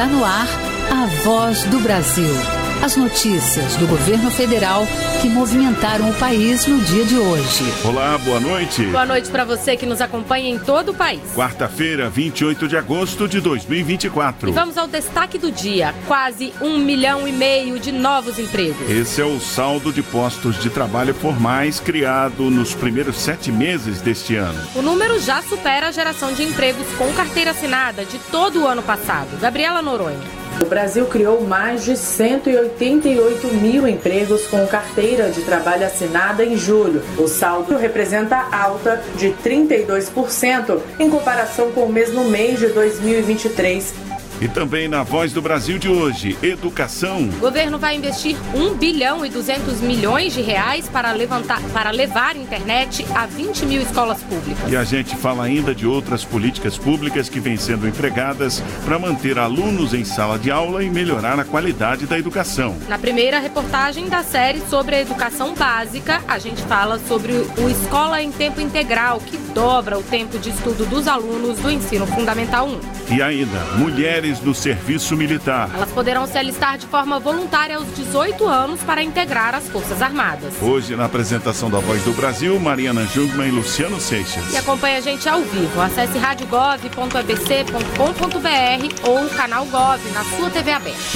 Está no ar a Voz do Brasil. As notícias do governo federal que movimentaram o país no dia de hoje. Olá, boa noite. Boa noite para você que nos acompanha em todo o país. Quarta-feira, 28 de agosto de 2024. E vamos ao destaque do dia. Quase 1,5 milhão de novos empregos. Esse é o saldo de postos de trabalho formais criado nos primeiros 7 meses deste ano. O número já supera a geração de empregos com carteira assinada de todo o ano passado. Gabriela Noronha. O Brasil criou mais de 188 mil empregos com carteira de trabalho assinada em julho. O saldo representa alta de 32% em comparação com o mesmo mês de 2023. E também na Voz do Brasil de hoje, educação. O governo vai investir 1 bilhão e 200 milhões de reais para levar internet a 20 mil escolas públicas. E a gente fala ainda de outras políticas públicas que vêm sendo empregadas para manter alunos em sala de aula e melhorar a qualidade da educação. Na primeira reportagem da série sobre a educação básica, a gente fala sobre o Escola em Tempo Integral, que dobra o tempo de estudo dos alunos do Ensino Fundamental 1. E ainda, mulheres do serviço militar. Elas poderão se alistar de forma voluntária aos 18 anos para integrar as Forças Armadas. Hoje, na apresentação da Voz do Brasil, Mariana Jungmann e Luciano Seixas. E acompanhe a gente ao vivo. Acesse radiogov.abc.com.br ou o canal Gov na sua TV aberta.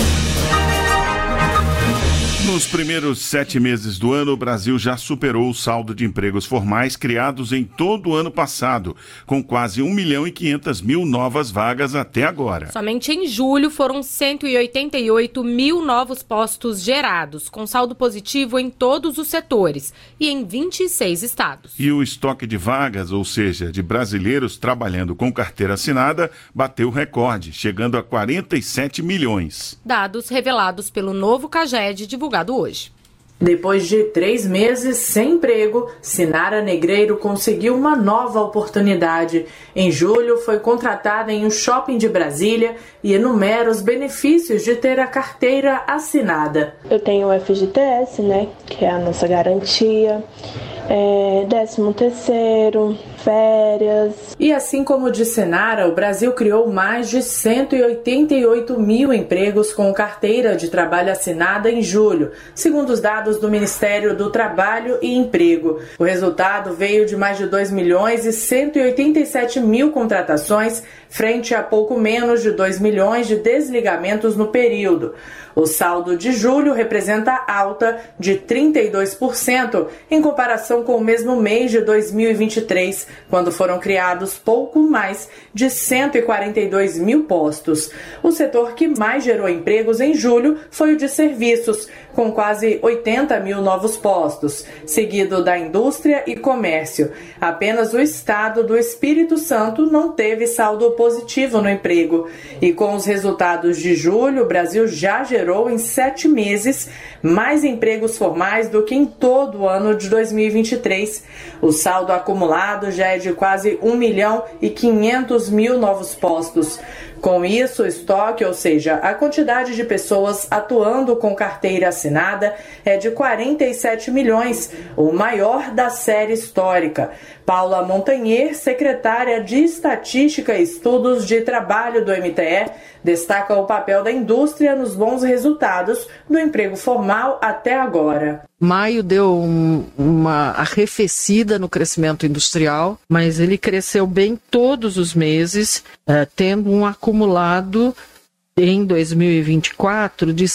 Nos primeiros 7 meses do ano, o Brasil já superou o saldo de empregos formais criados em todo o ano passado, com quase 1 milhão e 500 mil novas vagas até agora. Somente em julho foram 188 mil novos postos gerados, com saldo positivo em todos os setores e em 26 estados. E o estoque de vagas, ou seja, de brasileiros trabalhando com carteira assinada, bateu recorde, chegando a 47 milhões. Dados revelados pelo novo CAGED divulgado hoje. Depois de 3 meses sem emprego, Sinara Negreiro conseguiu uma nova oportunidade. Em julho, foi contratada em um shopping de Brasília e enumera os benefícios de ter a carteira assinada. Eu tenho o FGTS, que é a nossa garantia, 13º, férias. E assim como de Sinara, o Brasil criou mais de 188 mil empregos com carteira de trabalho assinada em julho, segundo os dados do Ministério do Trabalho e Emprego. O resultado veio de mais de 2 milhões e 187 mil contratações, frente a pouco menos de 2 milhões de desligamentos no período. O saldo de julho representa alta de 32% em comparação com o mesmo mês de 2023, quando foram criados pouco mais de 142 mil postos. O setor que mais gerou empregos em julho foi o de serviços, com quase 80 mil novos postos, seguido da indústria e comércio. Apenas o estado do Espírito Santo não teve saldo positivo no emprego. E com os resultados de julho, o Brasil já gerou em 7 meses mais empregos formais do que em todo o ano de 2023. O saldo acumulado já é de quase 1 milhão e 500 mil novos postos. Com isso, o estoque, ou seja, a quantidade de pessoas atuando com carteira assinada, é de 47 milhões, o maior da série histórica. Paula Montanher, secretária de Estatística e Estudos de Trabalho do MTE, destaca o papel da indústria nos bons resultados do emprego formal até agora. Maio deu uma arrefecida no crescimento industrial, mas ele cresceu bem todos os meses, tendo um acumulado em 2024 de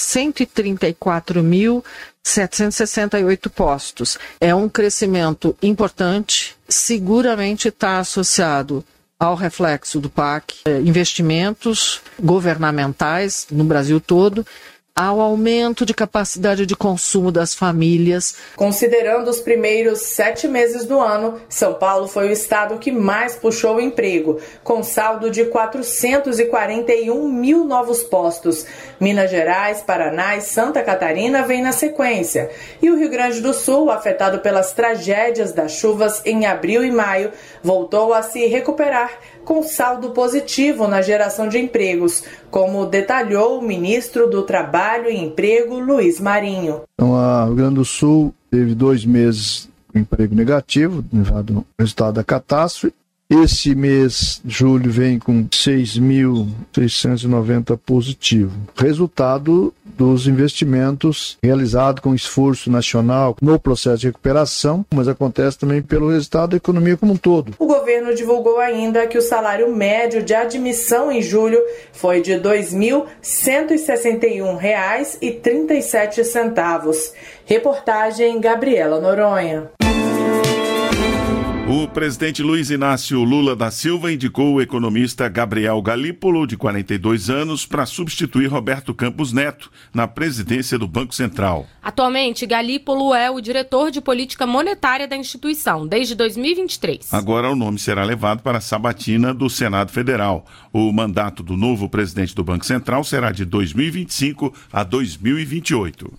134.768 postos. É um crescimento importante, seguramente está associado ao reflexo do PAC, investimentos governamentais no Brasil todo, ao aumento de capacidade de consumo das famílias. Considerando os primeiros 7 meses do ano, São Paulo foi o estado que mais puxou o emprego, com saldo de 441 mil novos postos. Minas Gerais, Paraná e Santa Catarina vêm na sequência. E o Rio Grande do Sul, afetado pelas tragédias das chuvas em abril e maio, voltou a se recuperar com saldo positivo na geração de empregos, como detalhou o ministro do Trabalho e Emprego, Luiz Marinho. Então, o Rio Grande do Sul teve 2 meses com emprego negativo, levado ao resultado da catástrofe, Esse mês, julho, vem com 6.690 positivo. Resultado dos investimentos realizados com esforço nacional no processo de recuperação, mas acontece também pelo resultado da economia como um todo. O governo divulgou ainda que o salário médio de admissão em julho foi de R$ 2.161,37. Reportagem Gabriela Noronha. O presidente Luiz Inácio Lula da Silva indicou o economista Gabriel Galípolo, de 42 anos, para substituir Roberto Campos Neto na presidência do Banco Central. Atualmente, Galípolo é o diretor de política monetária da instituição, desde 2023. Agora o nome será levado para a sabatina do Senado Federal. O mandato do novo presidente do Banco Central será de 2025 a 2028.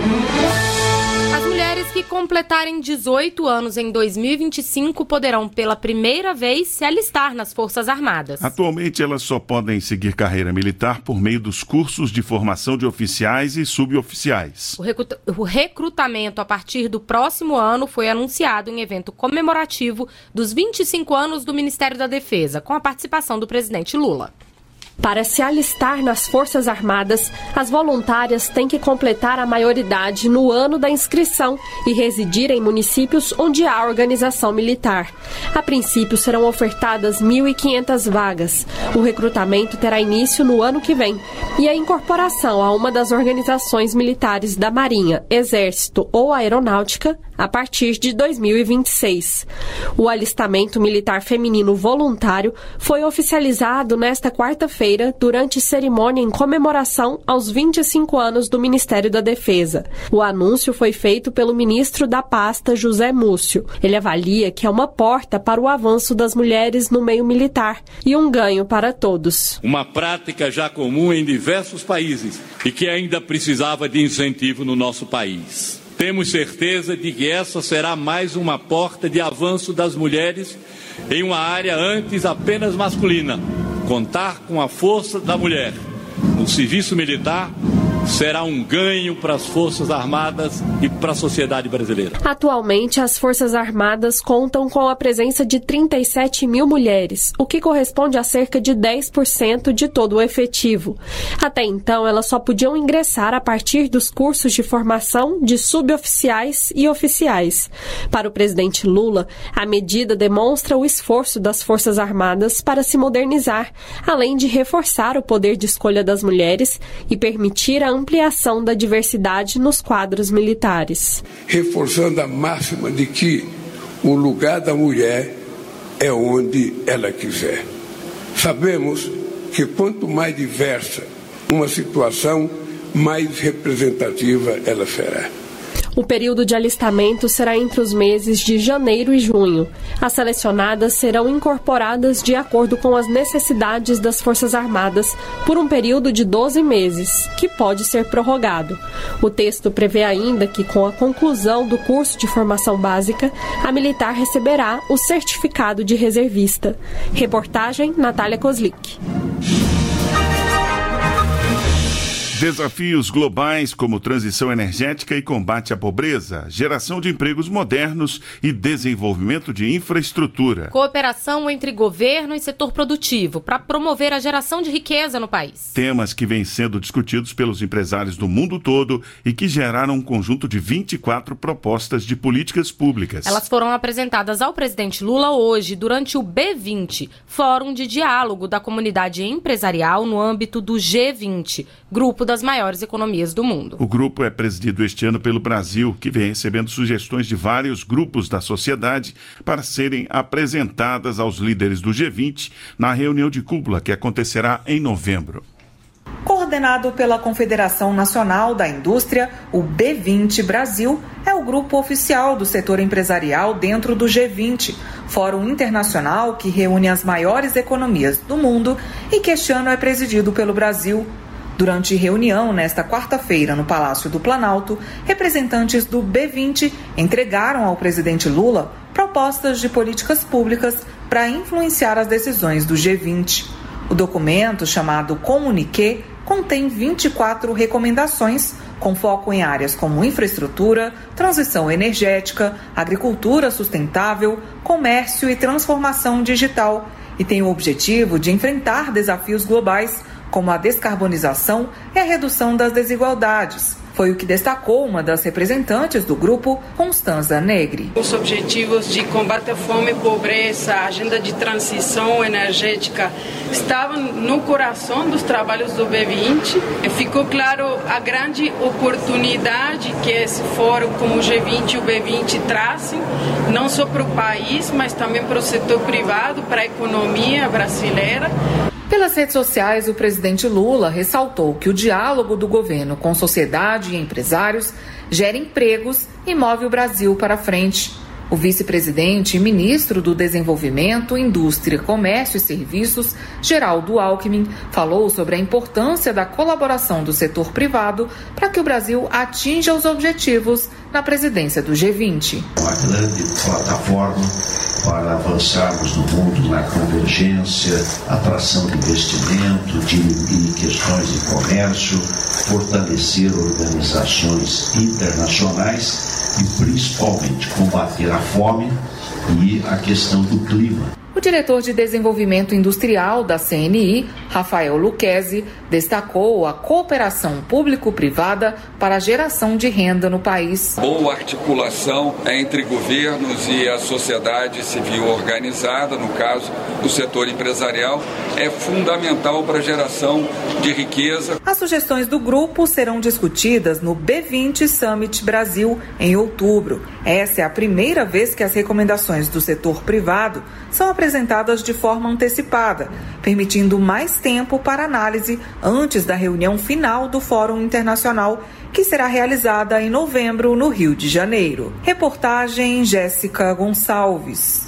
Que completarem 18 anos em 2025 poderão pela primeira vez se alistar nas Forças Armadas. Atualmente elas só podem seguir carreira militar por meio dos cursos de formação de oficiais e suboficiais. O recrutamento a partir do próximo ano foi anunciado em evento comemorativo dos 25 anos do Ministério da Defesa, com a participação do presidente Lula. Para se alistar nas Forças Armadas, as voluntárias têm que completar a maioridade no ano da inscrição e residir em municípios onde há organização militar. A princípio, serão ofertadas 1.500 vagas. O recrutamento terá início no ano que vem e a incorporação a uma das organizações militares da Marinha, Exército ou Aeronáutica a partir de 2026. O alistamento militar feminino voluntário foi oficializado nesta quarta-feira durante cerimônia em comemoração aos 25 anos do Ministério da Defesa. O anúncio foi feito pelo ministro da pasta, José Múcio. Ele avalia que é uma porta para o avanço das mulheres no meio militar e um ganho para todos. Uma prática já comum em diversos países e que ainda precisava de incentivo no nosso país. Temos certeza de que essa será mais uma porta de avanço das mulheres em uma área antes apenas masculina. Contar com a força da mulher no serviço militar será um ganho para as Forças Armadas e para a sociedade brasileira. Atualmente, as Forças Armadas contam com a presença de 37 mil mulheres, o que corresponde a cerca de 10% de todo o efetivo. Até então, elas só podiam ingressar a partir dos cursos de formação de suboficiais e oficiais. Para o presidente Lula, a medida demonstra o esforço das Forças Armadas para se modernizar, além de reforçar o poder de escolha das mulheres e permitir a ampliação da diversidade nos quadros militares. Reforçando a máxima de que o lugar da mulher é onde ela quiser. Sabemos que quanto mais diversa uma situação, mais representativa ela será. O período de alistamento será entre os meses de janeiro e junho. As selecionadas serão incorporadas de acordo com as necessidades das Forças Armadas por um período de 12 meses, que pode ser prorrogado. O texto prevê ainda que, com a conclusão do curso de formação básica, a militar receberá o certificado de reservista. Reportagem Natália Kozlik. Desafios globais como transição energética e combate à pobreza, geração de empregos modernos e desenvolvimento de infraestrutura. Cooperação entre governo e setor produtivo para promover a geração de riqueza no país. Temas que vêm sendo discutidos pelos empresários do mundo todo e que geraram um conjunto de 24 propostas de políticas públicas. Elas foram apresentadas ao presidente Lula hoje durante o B20, Fórum de Diálogo da Comunidade Empresarial no âmbito do G20, grupo das maiores economias do mundo. O grupo é presidido este ano pelo Brasil, que vem recebendo sugestões de vários grupos da sociedade para serem apresentadas aos líderes do G20 na reunião de cúpula que acontecerá em novembro. Coordenado pela Confederação Nacional da Indústria, o B20 Brasil é o grupo oficial do setor empresarial dentro do G20, fórum internacional que reúne as maiores economias do mundo e que este ano é presidido pelo Brasil. Durante reunião nesta quarta-feira no Palácio do Planalto, representantes do B20 entregaram ao presidente Lula propostas de políticas públicas para influenciar as decisões do G20. O documento, chamado Comuniqué, contém 24 recomendações com foco em áreas como infraestrutura, transição energética, agricultura sustentável, comércio e transformação digital, e tem o objetivo de enfrentar desafios globais, como a descarbonização e a redução das desigualdades. Foi o que destacou uma das representantes do grupo, Constanza Negri. Os objetivos de combate à fome e pobreza, a agenda de transição energética, estavam no coração dos trabalhos do B20. Ficou claro a grande oportunidade que esse fórum, como o G20 e o B20 trazem, não só para o país, mas também para o setor privado, para a economia brasileira. Pelas redes sociais, o presidente Lula ressaltou que o diálogo do governo com sociedade e empresários gera empregos e move o Brasil para frente. O vice-presidente e ministro do Desenvolvimento, Indústria, Comércio e Serviços, Geraldo Alckmin, falou sobre a importância da colaboração do setor privado para que o Brasil atinja os objetivos na presidência do G20. Uma grande plataforma para avançarmos no mundo na convergência, atração de investimento, em questões de comércio, fortalecer organizações internacionais e principalmente combater a fome e a questão do clima. O diretor de Desenvolvimento Industrial da CNI, Rafael Lucchesi, destacou a cooperação público-privada para a geração de renda no país. Boa articulação entre governos e a sociedade civil organizada, no caso do setor empresarial, é fundamental para a geração de riqueza. As sugestões do grupo serão discutidas no B20 Summit Brasil em outubro. Essa é a primeira vez que as recomendações do setor privado são apresentadas de forma antecipada, permitindo mais tempo para análise antes da reunião final do Fórum Internacional, que será realizada em novembro no Rio de Janeiro. Reportagem Jéssica Gonçalves.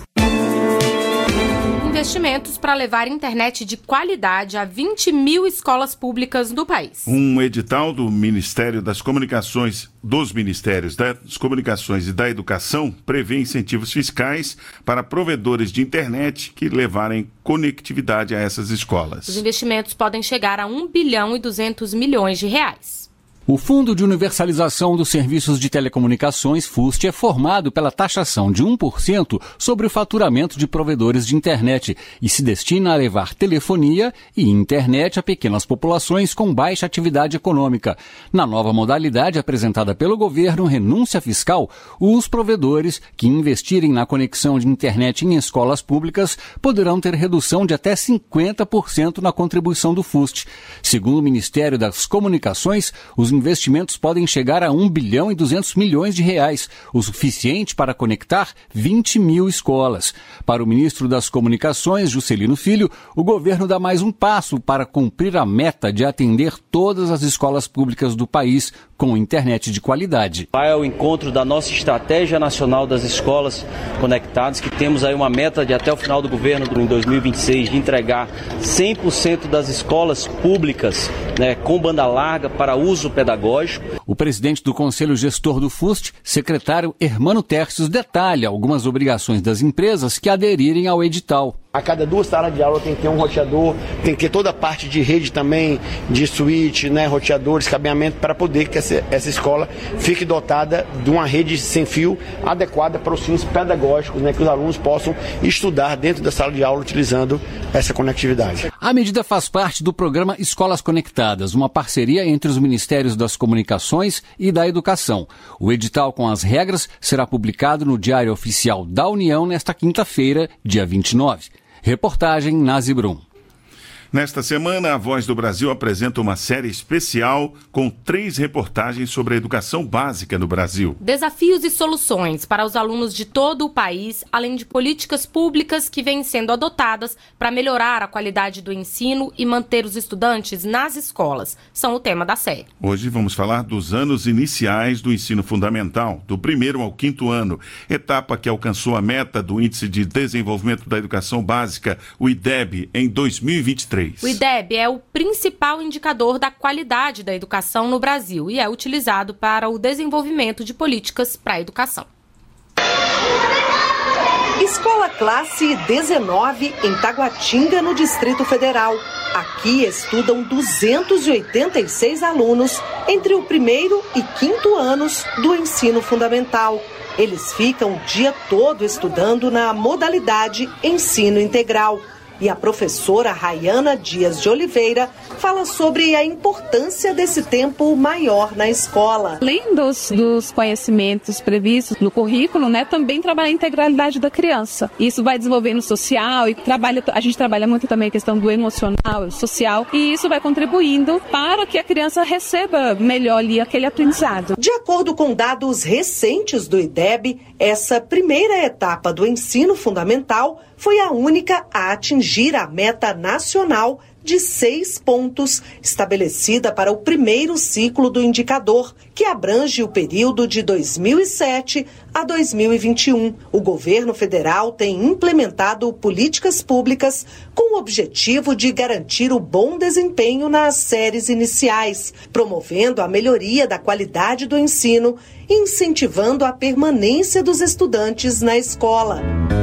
Investimentos para levar internet de qualidade a 20 mil escolas públicas do país. Um edital do Ministério das Comunicações, dos Ministérios das Comunicações e da Educação prevê incentivos fiscais para provedores de internet que levarem conectividade a essas escolas. Os investimentos podem chegar a 1 bilhão e 200 milhões de reais. O Fundo de Universalização dos Serviços de Telecomunicações, FUST, é formado pela taxação de 1% sobre o faturamento de provedores de internet e se destina a levar telefonia e internet a pequenas populações com baixa atividade econômica. Na nova modalidade apresentada pelo governo, renúncia fiscal, os provedores que investirem na conexão de internet em escolas públicas poderão ter redução de até 50% na contribuição do FUST. Segundo o Ministério das Comunicações, os investimentos podem chegar a 1 bilhão e 200 milhões de reais, o suficiente para conectar 20 mil escolas. Para o ministro das Comunicações, Juscelino Filho, o governo dá mais um passo para cumprir a meta de atender todas as escolas públicas do país com internet de qualidade. Vai ao encontro da nossa estratégia nacional das escolas conectadas, que temos aí uma meta de até o final do governo, em 2026, de entregar 100% das escolas públicas, com banda larga para uso pedagógico. O presidente do Conselho Gestor do FUST, secretário Hermano Tércios, detalha algumas obrigações das empresas que aderirem ao edital. A cada 2 salas de aula tem que ter um roteador, tem que ter toda a parte de rede também, de switch, roteadores, cabeamento, para poder que essa escola fique dotada de uma rede sem fio adequada para os fins pedagógicos, que os alunos possam estudar dentro da sala de aula utilizando essa conectividade. A medida faz parte do programa Escolas Conectadas, uma parceria entre os Ministérios das Comunicações e da Educação. O edital com as regras será publicado no Diário Oficial da União nesta quinta-feira, dia 29. Reportagem Nazi Brum. Nesta semana, a Voz do Brasil apresenta uma série especial com 3 reportagens sobre a educação básica no Brasil. Desafios e soluções para os alunos de todo o país, além de políticas públicas que vêm sendo adotadas para melhorar a qualidade do ensino e manter os estudantes nas escolas, são o tema da série. Hoje vamos falar dos anos iniciais do ensino fundamental, do 1º ao 5º ano, etapa que alcançou a meta do Índice de Desenvolvimento da Educação Básica, o IDEB, em 2023. O IDEB é o principal indicador da qualidade da educação no Brasil e é utilizado para o desenvolvimento de políticas para a educação. Escola Classe 19, em Taguatinga, no Distrito Federal. Aqui estudam 286 alunos entre o 1º e 5º anos do ensino fundamental. Eles ficam o dia todo estudando na modalidade ensino integral. E a professora Rayana Dias de Oliveira fala sobre a importância desse tempo maior na escola. Além dos conhecimentos previstos no currículo, também trabalha a integralidade da criança. Isso vai desenvolvendo o social e a gente trabalha muito também a questão do emocional, social, e isso vai contribuindo para que a criança receba melhor ali aquele aprendizado. De acordo com dados recentes do IDEB, essa primeira etapa do ensino fundamental foi a única a atingir a meta nacional de 6 pontos, estabelecida para o primeiro ciclo do indicador, que abrange o período de 2007 a 2021. O governo federal tem implementado políticas públicas com o objetivo de garantir o bom desempenho nas séries iniciais, promovendo a melhoria da qualidade do ensino e incentivando a permanência dos estudantes na escola.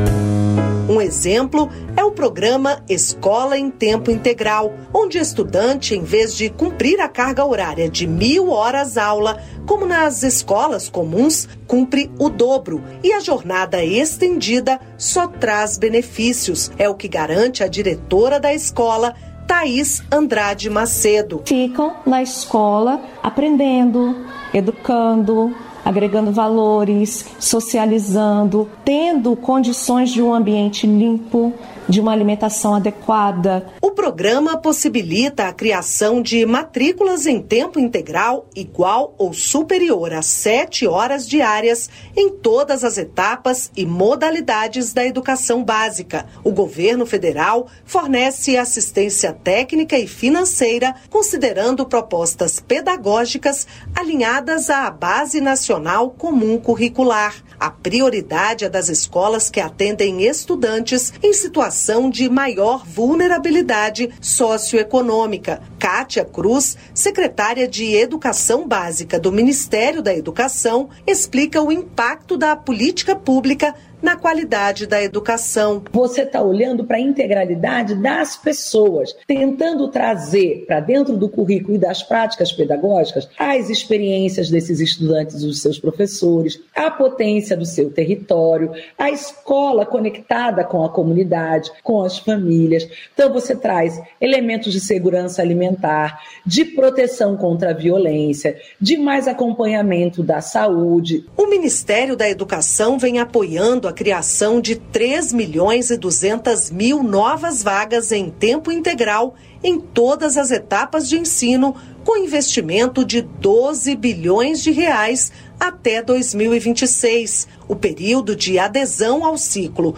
Um exemplo é o programa Escola em Tempo Integral, onde o estudante, em vez de cumprir a carga horária de 1.000 horas aula, como nas escolas comuns, cumpre o dobro. E a jornada estendida só traz benefícios. É o que garante a diretora da escola, Thaís Andrade Macedo. Ficam na escola aprendendo, educando, agregando valores, socializando, tendo condições de um ambiente limpo, de uma alimentação adequada. O programa possibilita a criação de matrículas em tempo integral igual ou superior a 7 horas diárias em todas as etapas e modalidades da educação básica. O governo federal fornece assistência técnica e financeira, considerando propostas pedagógicas alinhadas à Base Nacional Comum Curricular. A prioridade é das escolas que atendem estudantes em situação de maior vulnerabilidade socioeconômica. Kátia Cruz, secretária de Educação Básica do Ministério da Educação, explica o impacto da política pública na qualidade da educação. Você está olhando para a integralidade das pessoas, tentando trazer para dentro do currículo e das práticas pedagógicas as experiências desses estudantes e dos seus professores, a potência do seu território, a escola conectada com a comunidade, com as famílias. Então você traz elementos de segurança alimentar, de proteção contra a violência, de mais acompanhamento da saúde. O Ministério da Educação vem apoiando a criação de 3.200.000 novas vagas em tempo integral em todas as etapas de ensino, com investimento de 12 bilhões de reais até 2026. O período de adesão ao ciclo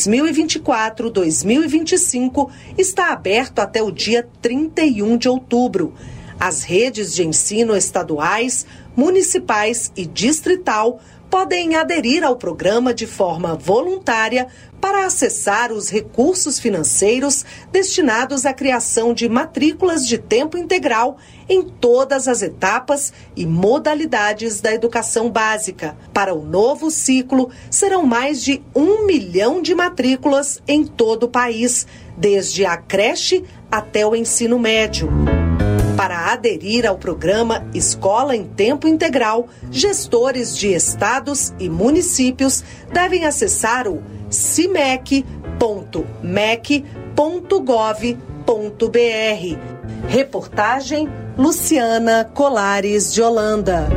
2024-2025 está aberto até o dia 31 de outubro. As redes de ensino estaduais, municipais e distrital podem aderir ao programa de forma voluntária para acessar os recursos financeiros destinados à criação de matrículas de tempo integral em todas as etapas e modalidades da educação básica. Para o novo ciclo, serão mais de 1 milhão de matrículas em todo o país, desde a creche até o ensino médio. Para aderir ao programa Escola em Tempo Integral, gestores de estados e municípios devem acessar o cimec.mec.gov.br. Reportagem Luciana Colares de Holanda.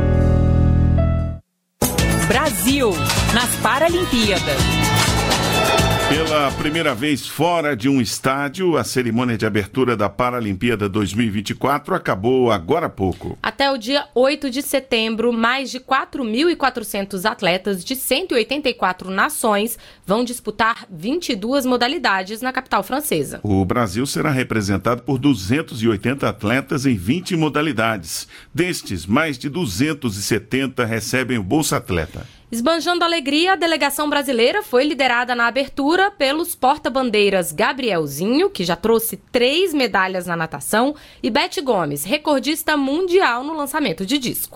Brasil, nas Paralimpíadas. Pela primeira vez fora de um estádio, a cerimônia de abertura da Paralimpíada 2024 acabou agora há pouco. Até o dia 8 de setembro, mais de 4.400 atletas de 184 nações vão disputar 22 modalidades na capital francesa. O Brasil será representado por 280 atletas em 20 modalidades. Destes, mais de 270 recebem o Bolsa Atleta. Esbanjando alegria, a delegação brasileira foi liderada na abertura pelos porta-bandeiras Gabrielzinho, que já trouxe 3 medalhas na natação, e Beth Gomes, recordista mundial no lançamento de disco.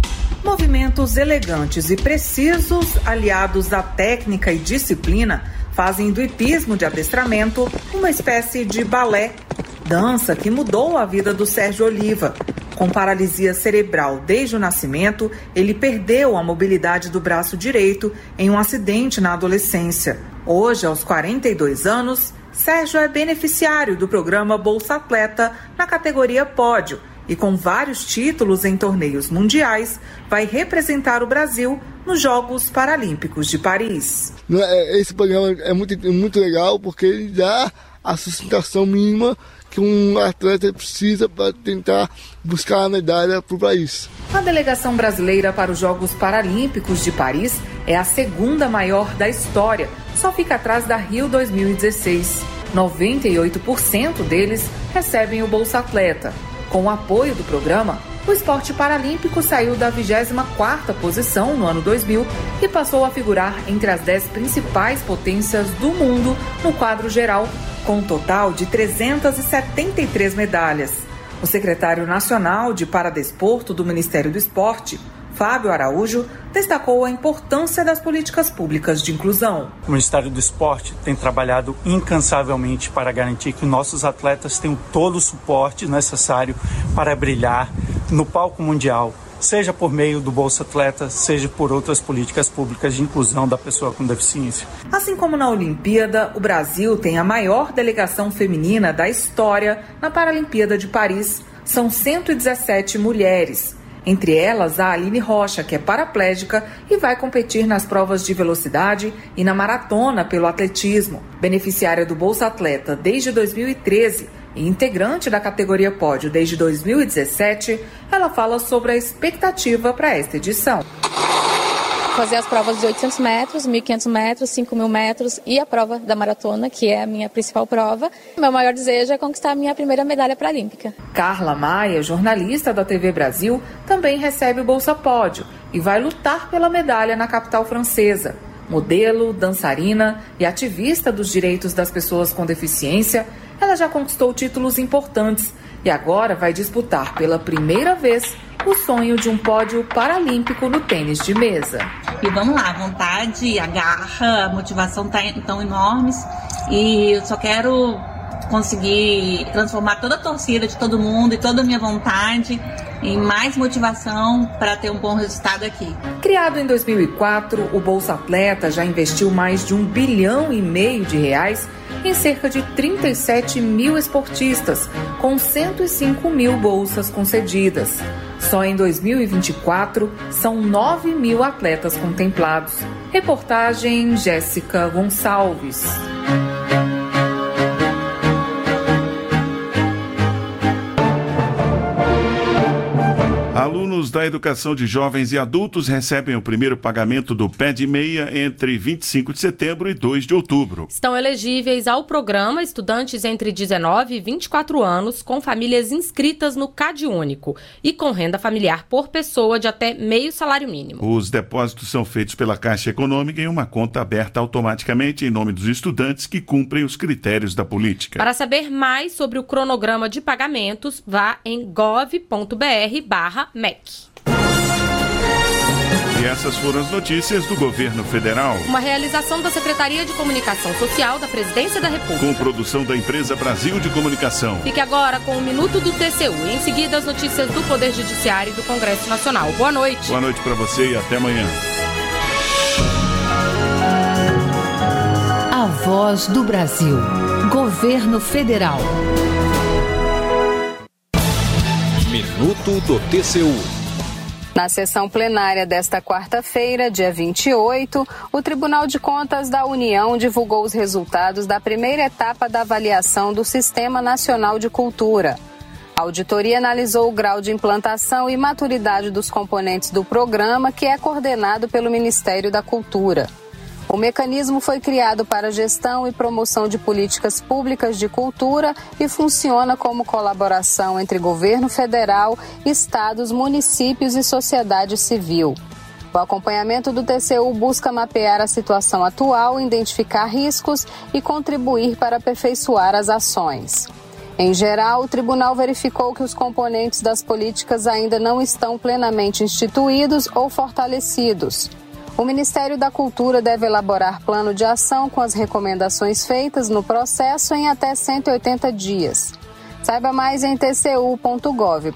Movimentos elegantes e precisos, aliados à técnica e disciplina, fazem do hipismo de adestramento uma espécie de balé, dança que mudou a vida do Sérgio Oliva. Com paralisia cerebral desde o nascimento, ele perdeu a mobilidade do braço direito em um acidente na adolescência. Hoje, aos 42 anos, Sérgio é beneficiário do programa Bolsa Atleta na categoria Pódio e, com vários títulos em torneios mundiais, vai representar o Brasil nos Jogos Paralímpicos de Paris. Esse programa é muito legal porque ele dá a sustentação mínima que um atleta precisa para tentar buscar a medalha para o país. A delegação brasileira para os Jogos Paralímpicos de Paris é a segunda maior da história, só fica atrás da Rio 2016. 98% deles recebem o Bolsa Atleta. Com o apoio do programa, o esporte paralímpico saiu da 24ª posição no ano 2000 e passou a figurar entre as 10 principais potências do mundo no quadro geral, com um total de 373 medalhas. O secretário nacional de Paradesporto do Ministério do Esporte, Fábio Araújo, destacou a importância das políticas públicas de inclusão. O Ministério do Esporte tem trabalhado incansavelmente para garantir que nossos atletas tenham todo o suporte necessário para brilhar no palco mundial, seja por meio do Bolsa Atleta, seja por outras políticas públicas de inclusão da pessoa com deficiência. Assim como na Olimpíada, o Brasil tem a maior delegação feminina da história na Paralimpíada de Paris. São 117 mulheres. Entre elas, a Aline Rocha, que é paraplégica e vai competir nas provas de velocidade e na maratona pelo atletismo. Beneficiária do Bolsa Atleta desde 2013 e integrante da categoria Pódio desde 2017, ela fala sobre a expectativa para esta edição. Fazer as provas de 800 metros, 1.500 metros, 5.000 metros e a prova da maratona, que é a minha principal prova. Meu maior desejo é conquistar a minha primeira medalha paralímpica. Carla Maia, jornalista da TV Brasil, também recebe o Bolsa Pódio e vai lutar pela medalha na capital francesa. Modelo, dançarina e ativista dos direitos das pessoas com deficiência, ela já conquistou títulos importantes e agora vai disputar pela primeira vez o sonho de um pódio paralímpico no tênis de mesa. E vamos lá, a vontade, a garra, a motivação estão enormes e eu só quero conseguir transformar toda a torcida de todo mundo e toda a minha vontade em mais motivação para ter um bom resultado aqui. Criado em 2004, o Bolsa Atleta já investiu mais de R$1,5 bilhão em cerca de 37 mil esportistas, com 105 mil bolsas concedidas. Só em 2024, são 9 mil atletas contemplados. Reportagem Jéssica Gonçalves. Alunos da educação de jovens e adultos recebem o primeiro pagamento do Pé de Meia entre 25 de setembro e 2 de outubro. Estão elegíveis ao programa estudantes entre 19 e 24 anos com famílias inscritas no CadÚnico e com renda familiar por pessoa de até meio salário mínimo. Os depósitos são feitos pela Caixa Econômica em uma conta aberta automaticamente em nome dos estudantes que cumprem os critérios da política. Para saber mais sobre o cronograma de pagamentos, vá em gov.br/MEC. E essas foram as notícias do governo federal. Uma realização da Secretaria de Comunicação Social da Presidência da República. Com produção da empresa Brasil de Comunicação. Fique agora com o Minuto do TCU e em seguida as notícias do Poder Judiciário e do Congresso Nacional. Boa noite. Boa noite para você e até amanhã. A Voz do Brasil. Governo Federal. Minuto do TCU. Na sessão plenária desta quarta-feira, dia 28, o Tribunal de Contas da União divulgou os resultados da primeira etapa da avaliação do Sistema Nacional de Cultura. A auditoria analisou o grau de implantação e maturidade dos componentes do programa, que é coordenado pelo Ministério da Cultura. O mecanismo foi criado para gestão e promoção de políticas públicas de cultura e funciona como colaboração entre governo federal, estados, municípios e sociedade civil. O acompanhamento do TCU busca mapear a situação atual, identificar riscos e contribuir para aperfeiçoar as ações. Em geral, o tribunal verificou que os componentes das políticas ainda não estão plenamente instituídos ou fortalecidos. O Ministério da Cultura deve elaborar plano de ação com as recomendações feitas no processo em até 180 dias. Saiba mais em tcu.gov.br.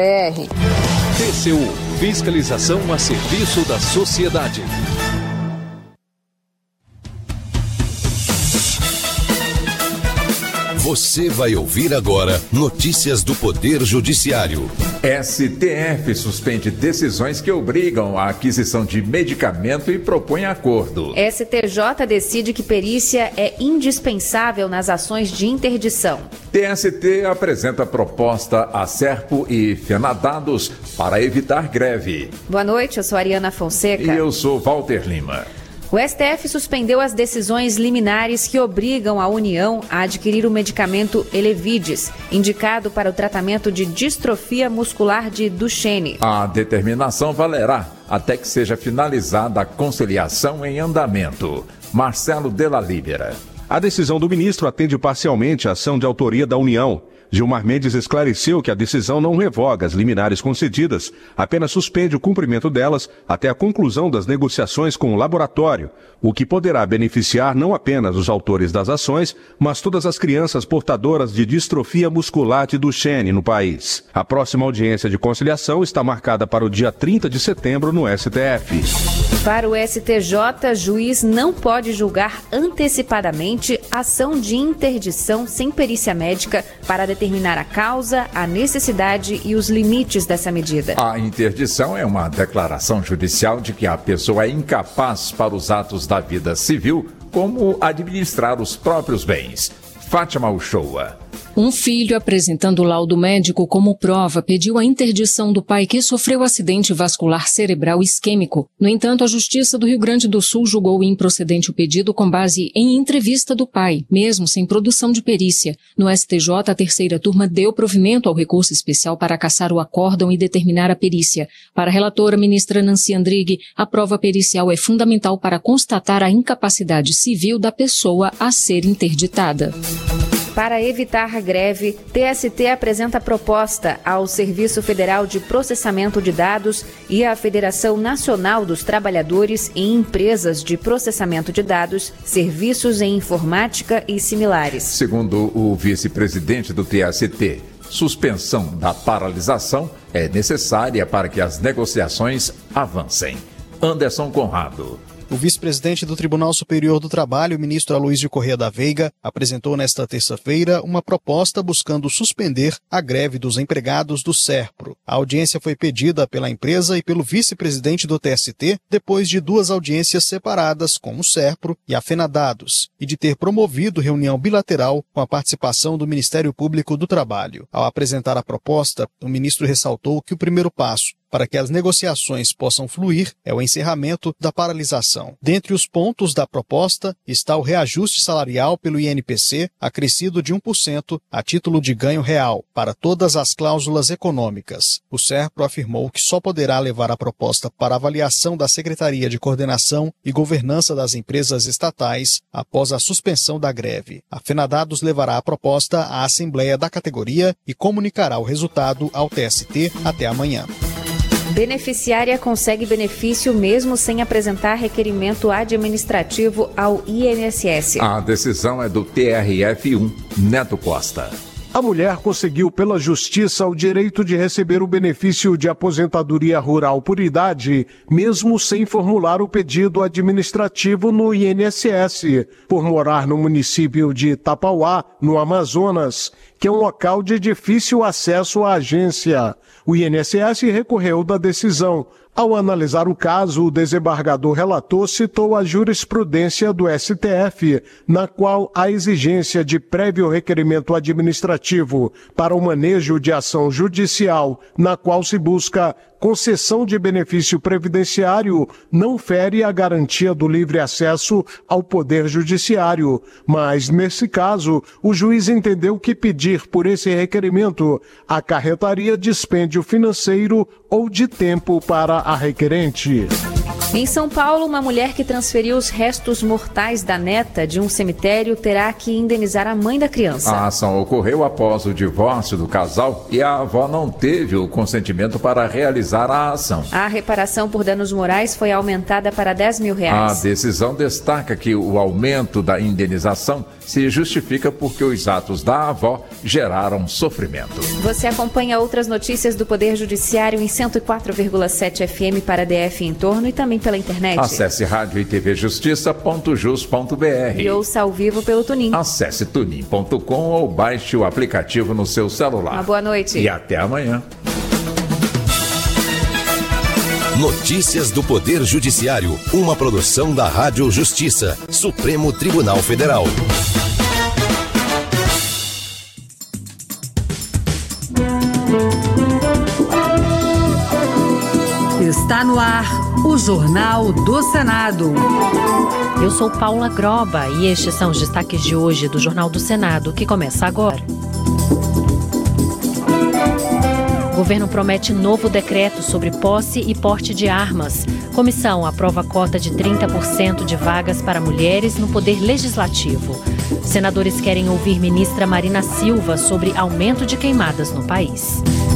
TCU, fiscalização a serviço da sociedade. Você vai ouvir agora notícias do Poder Judiciário. STF suspende decisões que obrigam a aquisição de medicamento e propõe acordo. STJ decide que perícia é indispensável nas ações de interdição. TST apresenta proposta a Serpo e Fenadados para evitar greve. Boa noite, eu sou Ariana Fonseca. E eu sou Walter Lima. O STF suspendeu as decisões liminares que obrigam a União a adquirir o medicamento Elevidys, indicado para o tratamento de distrofia muscular de Duchenne. A determinação valerá até que seja finalizada a conciliação em andamento. Marcelo Della Libera. A decisão do ministro atende parcialmente à ação de autoria da União. Gilmar Mendes esclareceu que a decisão não revoga as liminares concedidas, apenas suspende o cumprimento delas até a conclusão das negociações com o laboratório, o que poderá beneficiar não apenas os autores das ações, mas todas as crianças portadoras de distrofia muscular de Duchenne no país. A próxima audiência de conciliação está marcada para o dia 30 de setembro no STF. Para o STJ, juiz não pode julgar antecipadamente ação de interdição sem perícia médica para determinar a causa, a necessidade e os limites dessa medida. A interdição é uma declaração judicial de que a pessoa é incapaz para os atos da vida civil, como administrar os próprios bens. Fátima Uchoa. Um filho, apresentando laudo médico como prova, pediu a interdição do pai que sofreu acidente vascular cerebral isquêmico. No entanto, a Justiça do Rio Grande do Sul julgou improcedente o pedido com base em entrevista do pai, mesmo sem produção de perícia. No STJ, a terceira turma deu provimento ao recurso especial para cassar o acórdão e determinar a perícia. Para a relatora ministra Nancy Andrighi, a prova pericial é fundamental para constatar a incapacidade civil da pessoa a ser interditada. Para evitar a greve, TST apresenta proposta ao Serviço Federal de Processamento de Dados e à Federação Nacional dos Trabalhadores em Empresas de Processamento de Dados, Serviços em Informática e similares. Segundo o vice-presidente do TST, suspensão da paralisação é necessária para que as negociações avancem. Anderson Conrado. O vice-presidente do Tribunal Superior do Trabalho, ministro Aloysio Corrêa da Veiga, apresentou nesta terça-feira uma proposta buscando suspender a greve dos empregados do SERPRO. A audiência foi pedida pela empresa e pelo vice-presidente do TST depois de duas audiências separadas com o SERPRO e a Fenadados e de ter promovido reunião bilateral com a participação do Ministério Público do Trabalho. Ao apresentar a proposta, o ministro ressaltou que o primeiro passo para que as negociações possam fluir é o encerramento da paralisação. Dentre os pontos da proposta está o reajuste salarial pelo INPC, acrescido de 1% a título de ganho real, para todas as cláusulas econômicas. O SERPRO afirmou que só poderá levar a proposta para avaliação da Secretaria de Coordenação e Governança das Empresas Estatais após a suspensão da greve. A Fenadados levará a proposta à Assembleia da categoria e comunicará o resultado ao TST até amanhã. Beneficiária consegue benefício mesmo sem apresentar requerimento administrativo ao INSS. A decisão é do TRF1, Neto Costa. A mulher conseguiu pela Justiça o direito de receber o benefício de aposentadoria rural por idade, mesmo sem formular o pedido administrativo no INSS, por morar no município de Tapauá, no Amazonas, que é um local de difícil acesso à agência. O INSS recorreu da decisão. Ao analisar o caso, o desembargador relator citou a jurisprudência do STF, na qual a exigência de prévio requerimento administrativo para o manejo de ação judicial, na qual se busca concessão de benefício previdenciário, não fere a garantia do livre acesso ao Poder Judiciário. Mas, nesse caso, o juiz entendeu que pedir por esse requerimento acarretaria dispêndio financeiro ou de tempo para a requerente. Em São Paulo, uma mulher que transferiu os restos mortais da neta de um cemitério terá que indenizar a mãe da criança. A ação ocorreu após o divórcio do casal e a avó não teve o consentimento para realizar a ação. A reparação por danos morais foi aumentada para R$10 mil. A decisão destaca que o aumento da indenização se justifica porque os atos da avó geraram sofrimento. Você acompanha outras notícias do Poder Judiciário em 104,7 FM para DF e em torno e também pela internet. Acesse rádio e tvjustiça.jus.br e ouça ao vivo pelo Tunin. Acesse tunin.com ou baixe o aplicativo no seu celular. Uma boa noite. E até amanhã. Notícias do Poder Judiciário, uma produção da Rádio Justiça, Supremo Tribunal Federal. Está no ar o Jornal do Senado. Eu sou Paula Groba e estes são os destaques de hoje do Jornal do Senado, que começa agora. O governo promete novo decreto sobre posse e porte de armas. Comissão aprova cota de 30% de vagas para mulheres no Poder Legislativo. Senadores querem ouvir ministra Marina Silva sobre aumento de queimadas no país.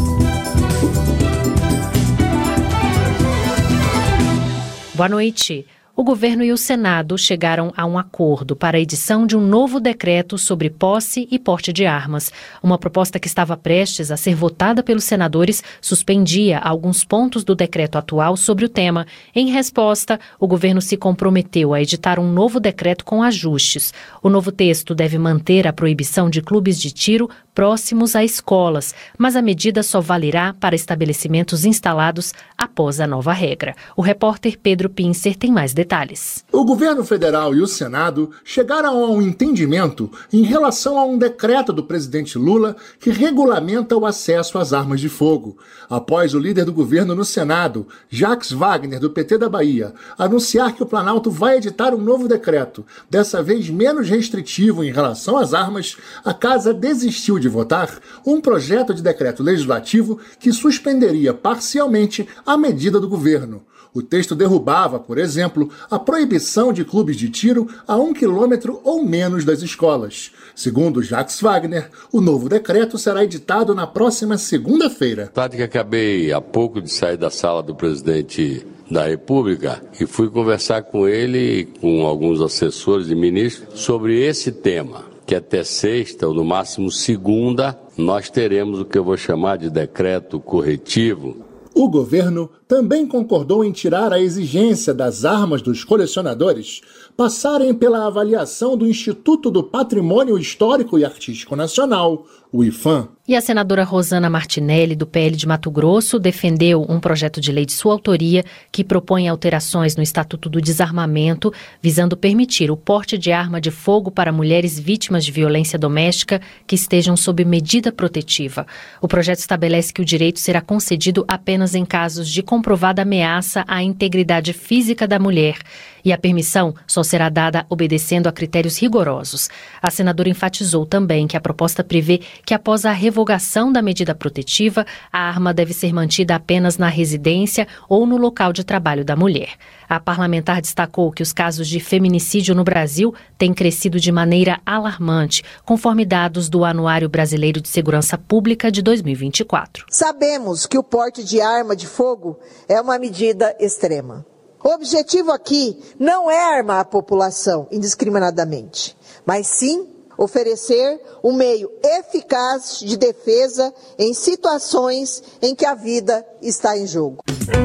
Boa noite. O governo e o Senado chegaram a um acordo para a edição de um novo decreto sobre posse e porte de armas. Uma proposta que estava prestes a ser votada pelos senadores suspendia alguns pontos do decreto atual sobre o tema. Em resposta, o governo se comprometeu a editar um novo decreto com ajustes. O novo texto deve manter a proibição de clubes de tiro próximos a escolas, mas a medida só valerá para estabelecimentos instalados após a nova regra. O repórter Pedro Pincer tem mais detalhes. O governo federal e o Senado chegaram a um entendimento em relação a um decreto do presidente Lula que regulamenta o acesso às armas de fogo. Após o líder do governo no Senado, Jacques Wagner, do PT da Bahia, anunciar que o Planalto vai editar um novo decreto, dessa vez menos restritivo em relação às armas, a Casa desistiu de votar um projeto de decreto legislativo que suspenderia parcialmente a medida do governo. O texto derrubava, por exemplo, a proibição de clubes de tiro a 1 quilômetro ou menos das escolas. Segundo Jacques Wagner, o novo decreto será editado na próxima segunda-feira. Que acabei há pouco de sair da sala do presidente da República e fui conversar com ele e com alguns assessores e ministros sobre esse tema, que até sexta ou no máximo segunda nós teremos o que eu vou chamar de decreto corretivo. O governo também concordou em tirar a exigência das armas dos colecionadores passarem pela avaliação do Instituto do Patrimônio Histórico e Artístico Nacional, o IPHAN. E a senadora Rosana Martinelli, do PL de Mato Grosso, defendeu um projeto de lei de sua autoria que propõe alterações no Estatuto do Desarmamento, visando permitir o porte de arma de fogo para mulheres vítimas de violência doméstica que estejam sob medida protetiva. O projeto estabelece que o direito será concedido apenas em casos de comprovada ameaça à integridade física da mulher, e a permissão só será dada obedecendo a critérios rigorosos. A senadora enfatizou também que a proposta prevê que após a revogação da medida protetiva, a arma deve ser mantida apenas na residência ou no local de trabalho da mulher. A parlamentar destacou que os casos de feminicídio no Brasil têm crescido de maneira alarmante, conforme dados do Anuário Brasileiro de Segurança Pública de 2024. Sabemos que o porte de arma de fogo é uma medida extrema. O objetivo aqui não é armar a população indiscriminadamente, mas sim oferecer um meio eficaz de defesa em situações em que a vida está em jogo.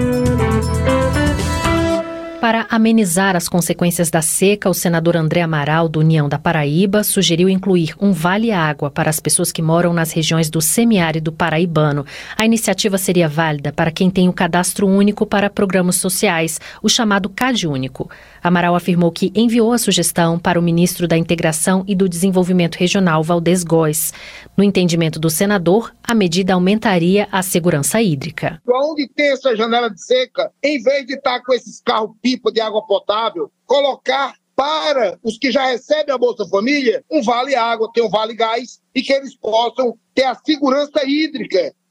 Para amenizar as consequências da seca, o senador André Amaral, do União da Paraíba, sugeriu incluir um vale-água para as pessoas que moram nas regiões do semiárido paraibano. A iniciativa seria válida para quem tem o cadastro único para programas sociais, o chamado CadÚnico. Amaral afirmou que enviou a sugestão para o ministro da Integração e do Desenvolvimento Regional, Valdez Góes. No entendimento do senador, a medida aumentaria a segurança hídrica. Onde tem essa janela de seca, em vez de estar com esses carros-pipa de água potável, colocar para os que já recebem a Bolsa Família um vale-água, tem um vale-gás, e que eles possam ter a segurança hídrica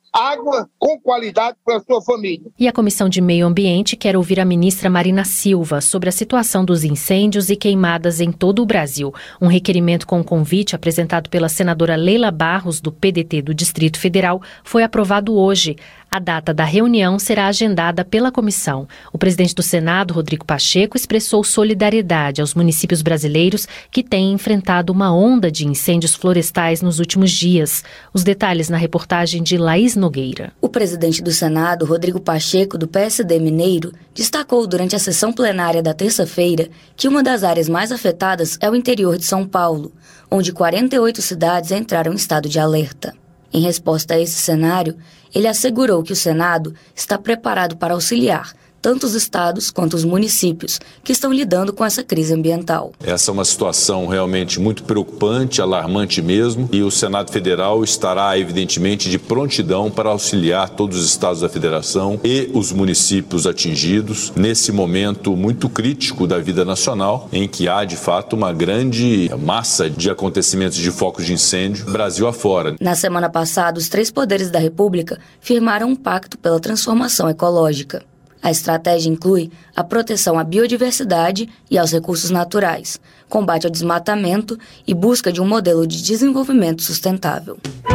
água com qualidade para a sua família. E a Comissão de Meio Ambiente quer ouvir a ministra Marina Silva sobre a situação dos incêndios e queimadas em todo o Brasil. Um requerimento com convite apresentado pela senadora Leila Barros, do PDT do Distrito Federal, foi aprovado hoje. A data da reunião será agendada pela comissão. O presidente do Senado, Rodrigo Pacheco, expressou solidariedade aos municípios brasileiros que têm enfrentado uma onda de incêndios florestais nos últimos dias. Os detalhes na reportagem de Laís Nogueira. O presidente do Senado, Rodrigo Pacheco, do PSD mineiro, destacou durante a sessão plenária da terça-feira que uma das áreas mais afetadas é o interior de São Paulo, onde 48 cidades entraram em estado de alerta. Em resposta a esse cenário, ele assegurou que o Senado está preparado para auxiliar tanto os estados quanto os municípios que estão lidando com essa crise ambiental. Essa é uma situação realmente muito preocupante, alarmante mesmo, e o Senado Federal estará, evidentemente, de prontidão para auxiliar todos os estados da federação e os municípios atingidos nesse momento muito crítico da vida nacional, em que há, de fato, uma grande massa de acontecimentos de focos de incêndio Brasil afora. Na semana passada, os 3 poderes da República firmaram um pacto pela transformação ecológica. A estratégia inclui a proteção à biodiversidade e aos recursos naturais, combate ao desmatamento e busca de um modelo de desenvolvimento sustentável.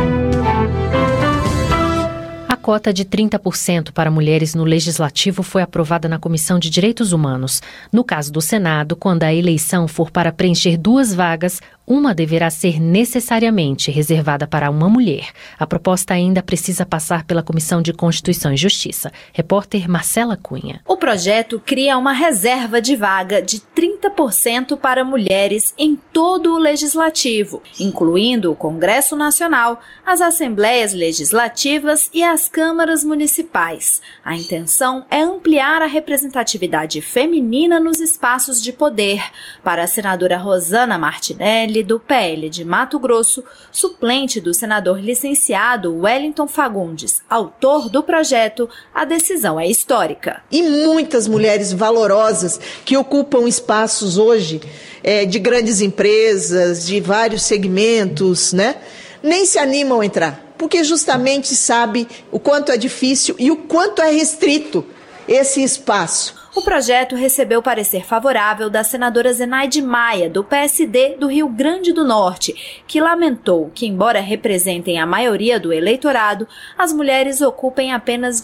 A cota de 30% para mulheres no Legislativo foi aprovada na Comissão de Direitos Humanos. No caso do Senado, quando a eleição for para preencher 2 vagas, uma deverá ser necessariamente reservada para uma mulher. A proposta ainda precisa passar pela Comissão de Constituição e Justiça. Repórter Marcela Cunha. O projeto cria uma reserva de vaga de 30% para mulheres em todo o Legislativo, incluindo o Congresso Nacional, as Assembleias Legislativas e as câmaras municipais. A intenção é ampliar a representatividade feminina nos espaços de poder. Para a senadora Rosana Martinelli, do PL de Mato Grosso, suplente do senador licenciado Wellington Fagundes, autor do projeto, a decisão é histórica. E muitas mulheres valorosas que ocupam espaços hoje de grandes empresas, de vários segmentos, né? Nem se animam a entrar, porque justamente sabe o quanto é difícil e o quanto é restrito esse espaço. O projeto recebeu parecer favorável da senadora Zenaide Maia, do PSD do Rio Grande do Norte, que lamentou que, embora representem a maioria do eleitorado, as mulheres ocupem apenas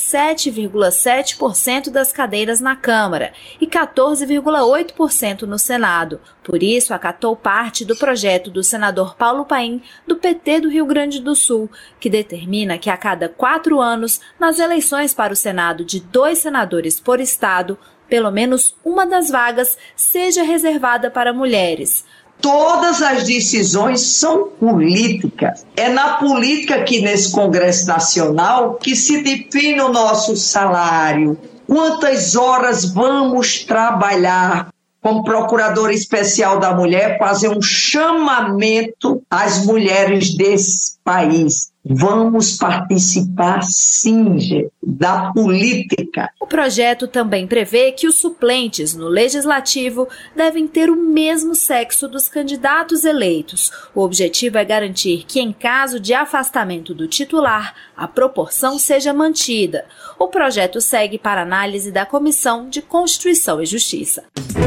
17,7% das cadeiras na Câmara e 14,8% no Senado. Por isso, acatou parte do projeto do senador Paulo Paim, do PT do Rio Grande do Sul, que determina que a cada 4 anos, nas eleições para o Senado de 2 senadores por estado, pelo menos uma das vagas seja reservada para mulheres. Todas as decisões são políticas. É na política aqui nesse Congresso Nacional que se define o nosso salário. Quantas horas vamos trabalhar? Como Procuradora Especial da Mulher, fazer um chamamento às mulheres desse país. Vamos participar, sim, da política. O projeto também prevê que os suplentes no Legislativo devem ter o mesmo sexo dos candidatos eleitos. O objetivo é garantir que, em caso de afastamento do titular, a proporção seja mantida. O projeto segue para análise da Comissão de Constituição e Justiça.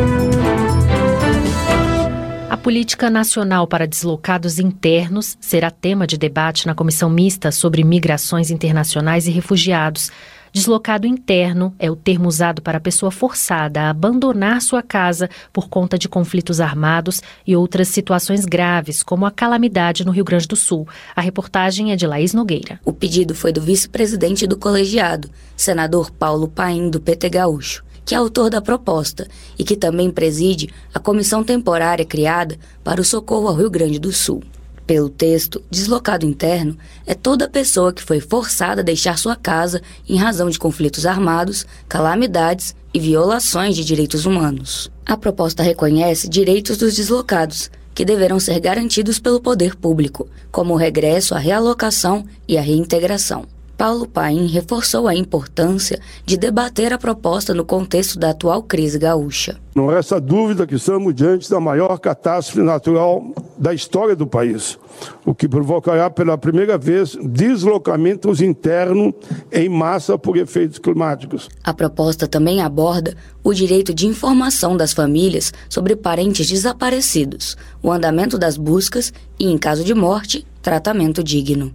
A política nacional para deslocados internos será tema de debate na Comissão Mista sobre Migrações Internacionais e Refugiados. Deslocado interno é o termo usado para a pessoa forçada a abandonar sua casa por conta de conflitos armados e outras situações graves, como a calamidade no Rio Grande do Sul. A reportagem é de Laís Nogueira. O pedido foi do vice-presidente do colegiado, senador Paulo Paim, do PT Gaúcho, que é autor da proposta e que também preside a comissão temporária criada para o socorro ao Rio Grande do Sul. Pelo texto, deslocado interno é toda pessoa que foi forçada a deixar sua casa em razão de conflitos armados, calamidades e violações de direitos humanos. A proposta reconhece direitos dos deslocados, que deverão ser garantidos pelo poder público, como o regresso, a realocação e a reintegração. Paulo Paim reforçou a importância de debater a proposta no contexto da atual crise gaúcha. Não resta dúvida que estamos diante da maior catástrofe natural da história do país, o que provocará pela primeira vez deslocamentos internos em massa por efeitos climáticos. A proposta também aborda o direito de informação das famílias sobre parentes desaparecidos, o andamento das buscas e, em caso de morte, tratamento digno.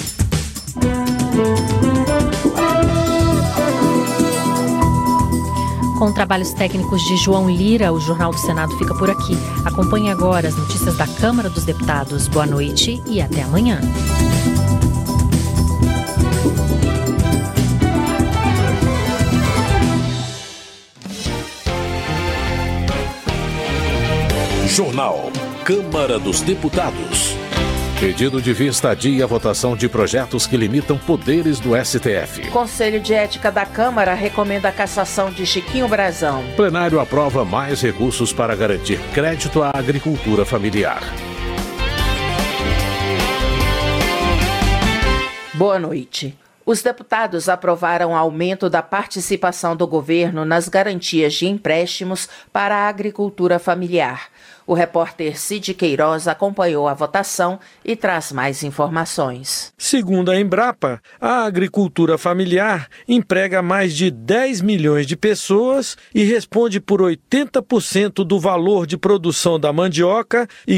Com trabalhos técnicos de João Lira, o Jornal do Senado fica por aqui. Acompanhe agora as notícias da Câmara dos Deputados. Boa noite e até amanhã. Jornal Câmara dos Deputados. Pedido de vista adia a votação de projetos que limitam poderes do STF. Conselho de Ética da Câmara recomenda a cassação de Chiquinho Brazão. Plenário aprova mais recursos para garantir crédito à agricultura familiar. Boa noite. Os deputados aprovaram aumento da participação do governo nas garantias de empréstimos para a agricultura familiar. O repórter Cid Queiroz acompanhou a votação e traz mais informações. Segundo a Embrapa, a agricultura familiar emprega mais de 10 milhões de pessoas e responde por 80% do valor de produção da mandioca e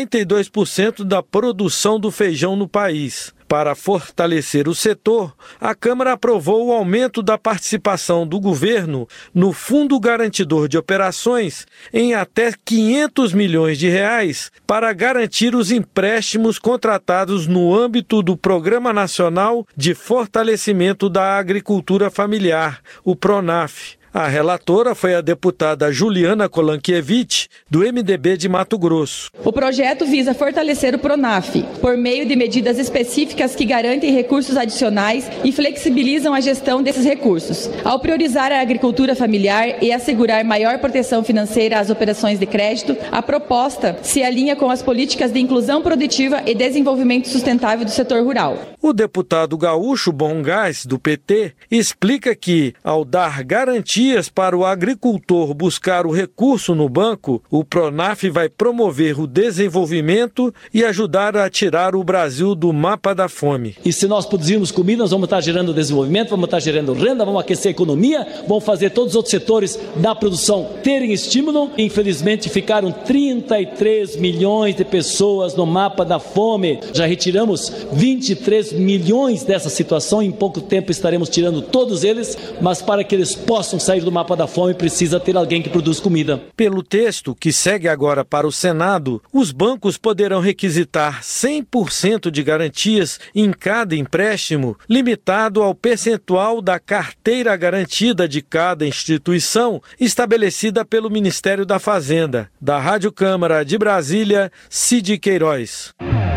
42% da produção do feijão no país. Para fortalecer o setor, a Câmara aprovou o aumento da participação do governo no Fundo Garantidor de Operações em até R$500 milhões para garantir os empréstimos contratados no âmbito do Programa Nacional de Fortalecimento da Agricultura Familiar, o PRONAF. A relatora foi a deputada Juliana Kolankiewicz, do MDB de Mato Grosso. O projeto visa fortalecer o PRONAF, por meio de medidas específicas que garantem recursos adicionais e flexibilizam a gestão desses recursos. Ao priorizar a agricultura familiar e assegurar maior proteção financeira às operações de crédito, a proposta se alinha com as políticas de inclusão produtiva e desenvolvimento sustentável do setor rural. O deputado gaúcho Bongás, do PT, explica que, ao dar garantia para o agricultor buscar o recurso no banco, o PRONAF vai promover o desenvolvimento e ajudar a tirar o Brasil do mapa da fome. E se nós produzirmos comida, nós vamos estar gerando desenvolvimento, vamos estar gerando renda, vamos aquecer a economia, vamos fazer todos os outros setores da produção terem estímulo. Infelizmente, ficaram 33 milhões de pessoas no mapa da fome. Já retiramos 23 milhões dessa situação. Em pouco tempo estaremos tirando todos eles, mas para que eles possam sair do mapa da fome, precisa ter alguém que produz comida. Pelo texto, que segue agora para o Senado, os bancos poderão requisitar 100% de garantias em cada empréstimo, limitado ao percentual da carteira garantida de cada instituição, estabelecida pelo Ministério da Fazenda. Da Rádio Câmara de Brasília, Cid Queiroz.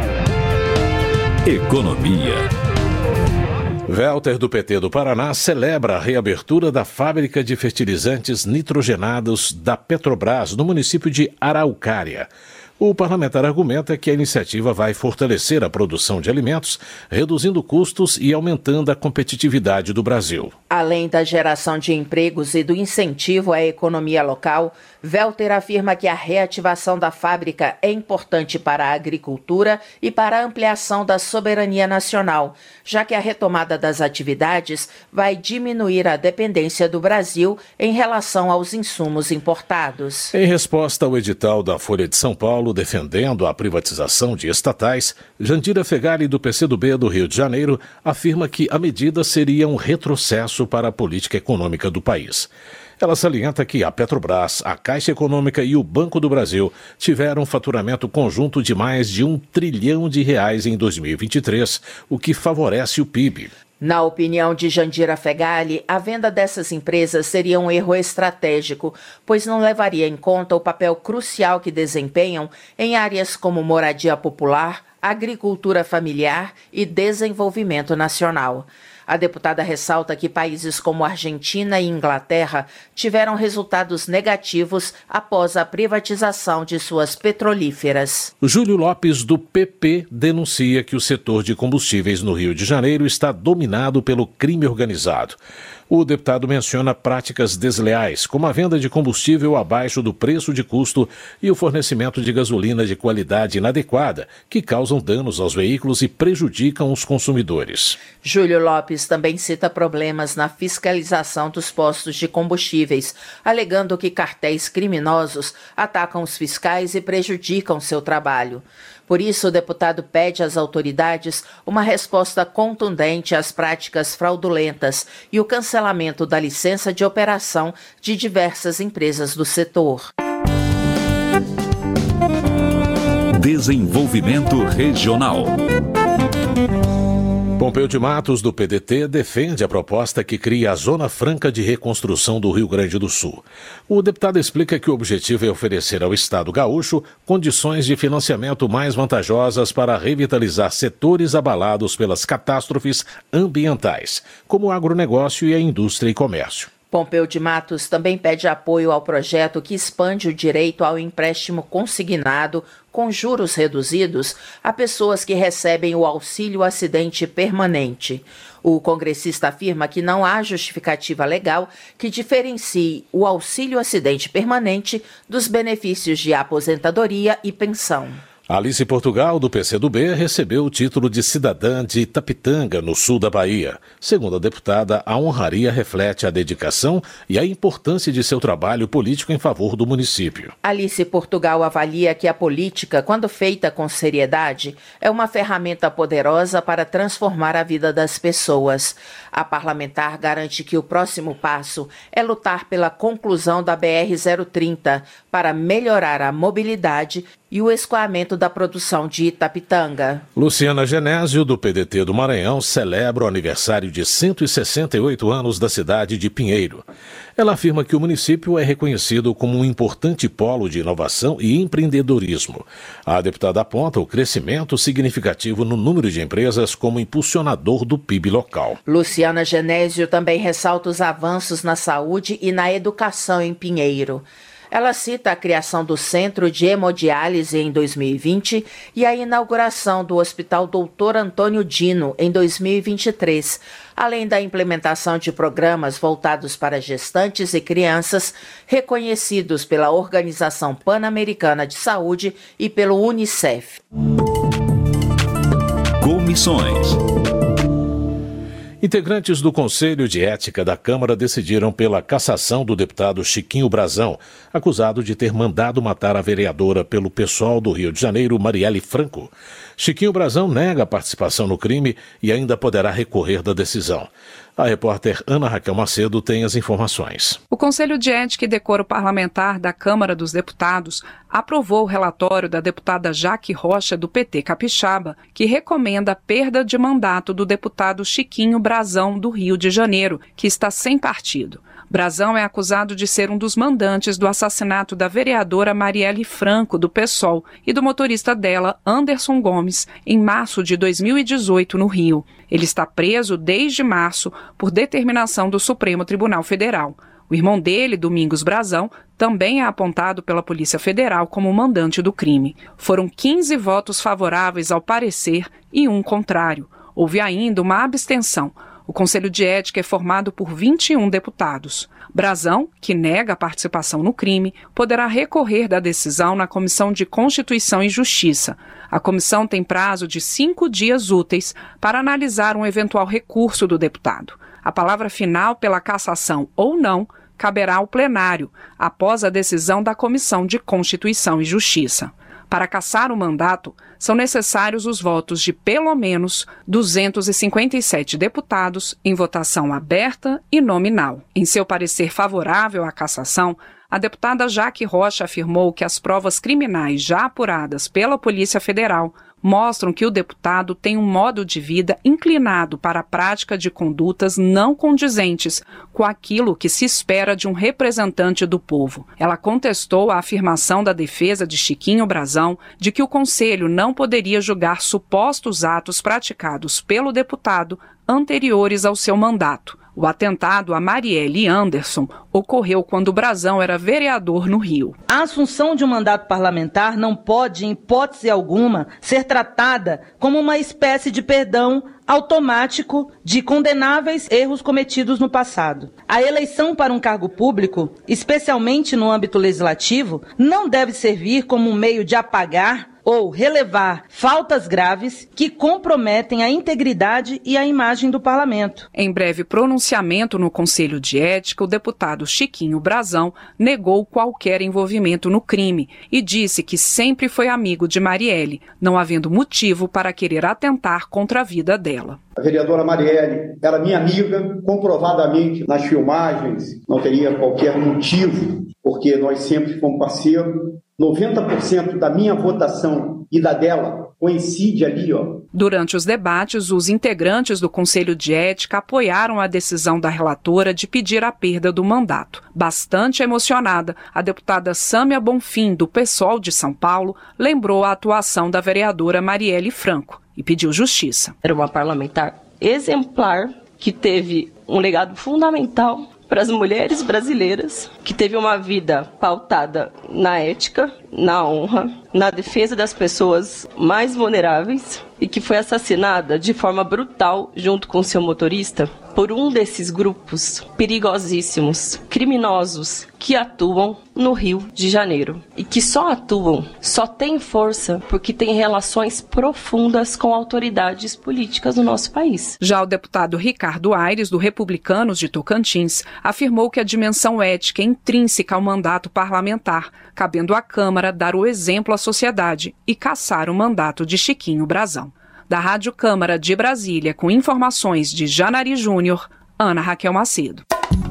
Economia. Welter, do PT do Paraná, celebra a reabertura da fábrica de fertilizantes nitrogenados da Petrobras no município de Araucária. O parlamentar argumenta que a iniciativa vai fortalecer a produção de alimentos, reduzindo custos e aumentando a competitividade do Brasil. Além da geração de empregos e do incentivo à economia local, Welter afirma que a reativação da fábrica é importante para a agricultura e para a ampliação da soberania nacional, já que a retomada das atividades vai diminuir a dependência do Brasil em relação aos insumos importados. Em resposta ao edital da Folha de São Paulo, defendendo a privatização de estatais, Jandira Fegali, do PCdoB do Rio de Janeiro, afirma que a medida seria um retrocesso para a política econômica do país. Ela salienta que a Petrobras, a Caixa Econômica e o Banco do Brasil tiveram um faturamento conjunto de mais de R$1 trilhão em 2023, o que favorece o PIB. Na opinião de Jandira Fegali, a venda dessas empresas seria um erro estratégico, pois não levaria em conta o papel crucial que desempenham em áreas como moradia popular, agricultura familiar e desenvolvimento nacional. A deputada ressalta que países como Argentina e Inglaterra tiveram resultados negativos após a privatização de suas petrolíferas. Júlio Lopes, do PP, denuncia que o setor de combustíveis no Rio de Janeiro está dominado pelo crime organizado. O deputado menciona práticas desleais, como a venda de combustível abaixo do preço de custo e o fornecimento de gasolina de qualidade inadequada, que causam danos aos veículos e prejudicam os consumidores. Júlio Lopes também cita problemas na fiscalização dos postos de combustíveis, alegando que cartéis criminosos atacam os fiscais e prejudicam seu trabalho. Por isso, o deputado pede às autoridades uma resposta contundente às práticas fraudulentas e o cancelamento da licença de operação de diversas empresas do setor. Desenvolvimento Regional. Pompeu de Matos, do PDT, defende a proposta que cria a Zona Franca de Reconstrução do Rio Grande do Sul. O deputado explica que o objetivo é oferecer ao Estado gaúcho condições de financiamento mais vantajosas para revitalizar setores abalados pelas catástrofes ambientais, como o agronegócio e a indústria e comércio. Pompeu de Matos também pede apoio ao projeto que expande o direito ao empréstimo consignado com juros reduzidos a pessoas que recebem o auxílio acidente permanente. O congressista afirma que não há justificativa legal que diferencie o auxílio acidente permanente dos benefícios de aposentadoria e pensão. Alice Portugal, do PCdoB, recebeu o título de cidadã de Itapitanga, no sul da Bahia. Segundo a deputada, a honraria reflete a dedicação e a importância de seu trabalho político em favor do município. Alice Portugal avalia que a política, quando feita com seriedade, é uma ferramenta poderosa para transformar a vida das pessoas. A parlamentar garante que o próximo passo é lutar pela conclusão da BR-030 para melhorar a mobilidade e o escoamento da produção de Itapitanga. Luciana Genésio, do PDT do Maranhão, celebra o aniversário de 168 anos da cidade de Pinheiro. Ela afirma que o município é reconhecido como um importante polo de inovação e empreendedorismo. A deputada aponta o crescimento significativo no número de empresas como impulsionador do PIB local. Luciana Genésio também ressalta os avanços na saúde e na educação em Pinheiro. Ela cita a criação do Centro de Hemodiálise em 2020 e a inauguração do Hospital Dr. Antônio Dino em 2023, além da implementação de programas voltados para gestantes e crianças reconhecidos pela Organização Pan-Americana de Saúde e pelo Unicef. Comissões. Integrantes do Conselho de Ética da Câmara decidiram pela cassação do deputado Chiquinho Brazão, acusado de ter mandado matar a vereadora pelo PSOL do Rio de Janeiro, Marielle Franco. Chiquinho Brazão nega a participação no crime e ainda poderá recorrer da decisão. A repórter Ana Raquel Macedo tem as informações. O Conselho de Ética e Decoro Parlamentar da Câmara dos Deputados aprovou o relatório da deputada Jaque Rocha, do PT Capixaba, que recomenda a perda de mandato do deputado Chiquinho Brazão, do Rio de Janeiro, que está sem partido. Brazão é acusado de ser um dos mandantes do assassinato da vereadora Marielle Franco, do PSOL, e do motorista dela, Anderson Gomes, em março de 2018, no Rio. Ele está preso desde março por determinação do Supremo Tribunal Federal. O irmão dele, Domingos Brazão, também é apontado pela Polícia Federal como mandante do crime. Foram 15 votos favoráveis ao parecer e um contrário. Houve ainda uma abstenção. O Conselho de Ética é formado por 21 deputados. Brazão, que nega a participação no crime, poderá recorrer da decisão na Comissão de Constituição e Justiça. A comissão tem prazo de 5 dias úteis para analisar um eventual recurso do deputado. A palavra final pela cassação ou não caberá ao plenário, após a decisão da Comissão de Constituição e Justiça. Para cassar o mandato, são necessários os votos de pelo menos 257 deputados em votação aberta e nominal. Em seu parecer favorável à cassação, a deputada Jaque Rocha afirmou que as provas criminais já apuradas pela Polícia Federal mostram que o deputado tem um modo de vida inclinado para a prática de condutas não condizentes com aquilo que se espera de um representante do povo. Ela contestou a afirmação da defesa de Chiquinho Brazão de que o Conselho não poderia julgar supostos atos praticados pelo deputado anteriores ao seu mandato. O atentado a Marielle Anderson ocorreu quando o Brazão era vereador no Rio. A assunção de um mandato parlamentar não pode, em hipótese alguma, ser tratada como uma espécie de perdão automático de condenáveis erros cometidos no passado. A eleição para um cargo público, especialmente no âmbito legislativo, não deve servir como um meio de apagar ou relevar faltas graves que comprometem a integridade e a imagem do parlamento. Em breve pronunciamento no Conselho de Ética, o deputado Chiquinho Brazão negou qualquer envolvimento no crime e disse que sempre foi amigo de Marielle, não havendo motivo para querer atentar contra a vida dela. A vereadora Marielle era minha amiga, comprovadamente nas filmagens, não teria qualquer motivo, porque nós sempre fomos parceiros. 90% da minha votação e da dela coincide ali, ó. Durante os debates, os integrantes do Conselho de Ética apoiaram a decisão da relatora de pedir a perda do mandato. Bastante emocionada, a deputada Sâmia Bonfim, do PSOL de São Paulo, lembrou a atuação da vereadora Marielle Franco e pediu justiça. Era uma parlamentar exemplar que teve um legado fundamental para as mulheres brasileiras, que teve uma vida pautada na ética, na honra, na defesa das pessoas mais vulneráveis e que foi assassinada de forma brutal junto com seu motorista por um desses grupos perigosíssimos, criminosos, que atuam no Rio de Janeiro e que só atuam, só têm força porque têm relações profundas com autoridades políticas do nosso país. Já o deputado Ricardo Aires, do Republicanos de Tocantins, afirmou que a dimensão ética é intrínseca ao mandato parlamentar, cabendo à Câmara dar o exemplo à sociedade e cassar o mandato de Chiquinho Brazão. Da Rádio Câmara de Brasília, com informações de Janari Júnior, Ana Raquel Macedo.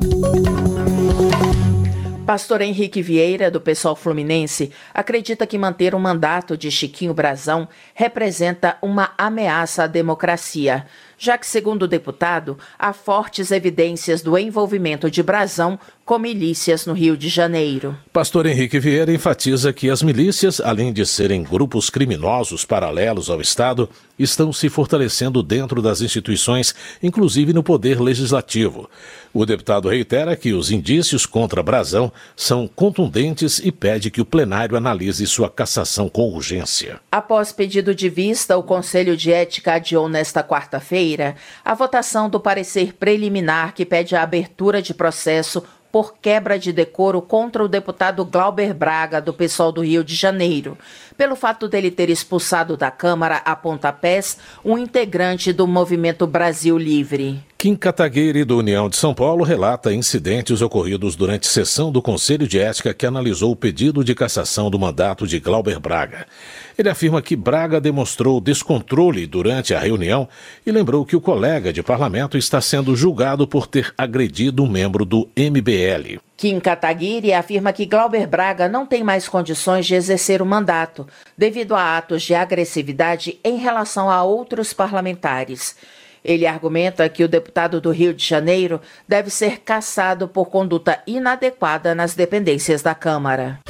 Pastor Henrique Vieira, do PSOL Fluminense, acredita que manter o mandato de Chiquinho Brazão representa uma ameaça à democracia, já que, segundo o deputado, há fortes evidências do envolvimento de Brazão com milícias no Rio de Janeiro. Pastor Henrique Vieira enfatiza que as milícias, além de serem grupos criminosos paralelos ao Estado, estão se fortalecendo dentro das instituições, inclusive no poder legislativo. O deputado reitera que os indícios contra Brazão são contundentes e pede que o plenário analise sua cassação com urgência. Após pedido de vista, o Conselho de Ética adiou nesta quarta-feira a votação do parecer preliminar que pede a abertura de processo por quebra de decoro contra o deputado Glauber Braga, do PSOL do Rio de Janeiro, pelo fato dele ter expulsado da Câmara a pontapés um integrante do Movimento Brasil Livre. Kim Kataguiri, do União de São Paulo, relata incidentes ocorridos durante sessão do Conselho de Ética que analisou o pedido de cassação do mandato de Glauber Braga. Ele afirma que Braga demonstrou descontrole durante a reunião e lembrou que o colega de parlamento está sendo julgado por ter agredido um membro do MBL. Kim Kataguiri afirma que Glauber Braga não tem mais condições de exercer o mandato, devido a atos de agressividade em relação a outros parlamentares. Ele argumenta que o deputado do Rio de Janeiro deve ser cassado por conduta inadequada nas dependências da Câmara.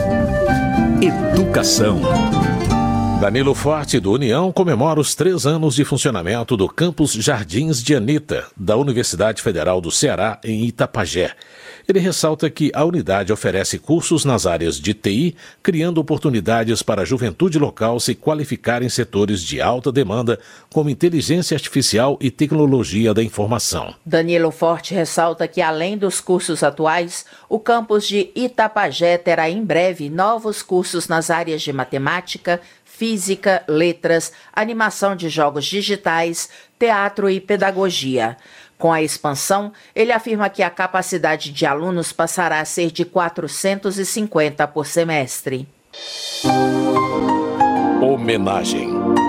Educação. Danilo Forte, do União, comemora os 3 anos de funcionamento do campus Jardins de Anitta, da Universidade Federal do Ceará, em Itapajé. Ele ressalta que a unidade oferece cursos nas áreas de TI, criando oportunidades para a juventude local se qualificar em setores de alta demanda, como inteligência artificial e tecnologia da informação. Danilo Forte ressalta que, além dos cursos atuais, o campus de Itapajé terá em breve novos cursos nas áreas de matemática, física, letras, animação de jogos digitais, teatro e pedagogia. Com a expansão, ele afirma que a capacidade de alunos passará a ser de 450 por semestre. Homenagem.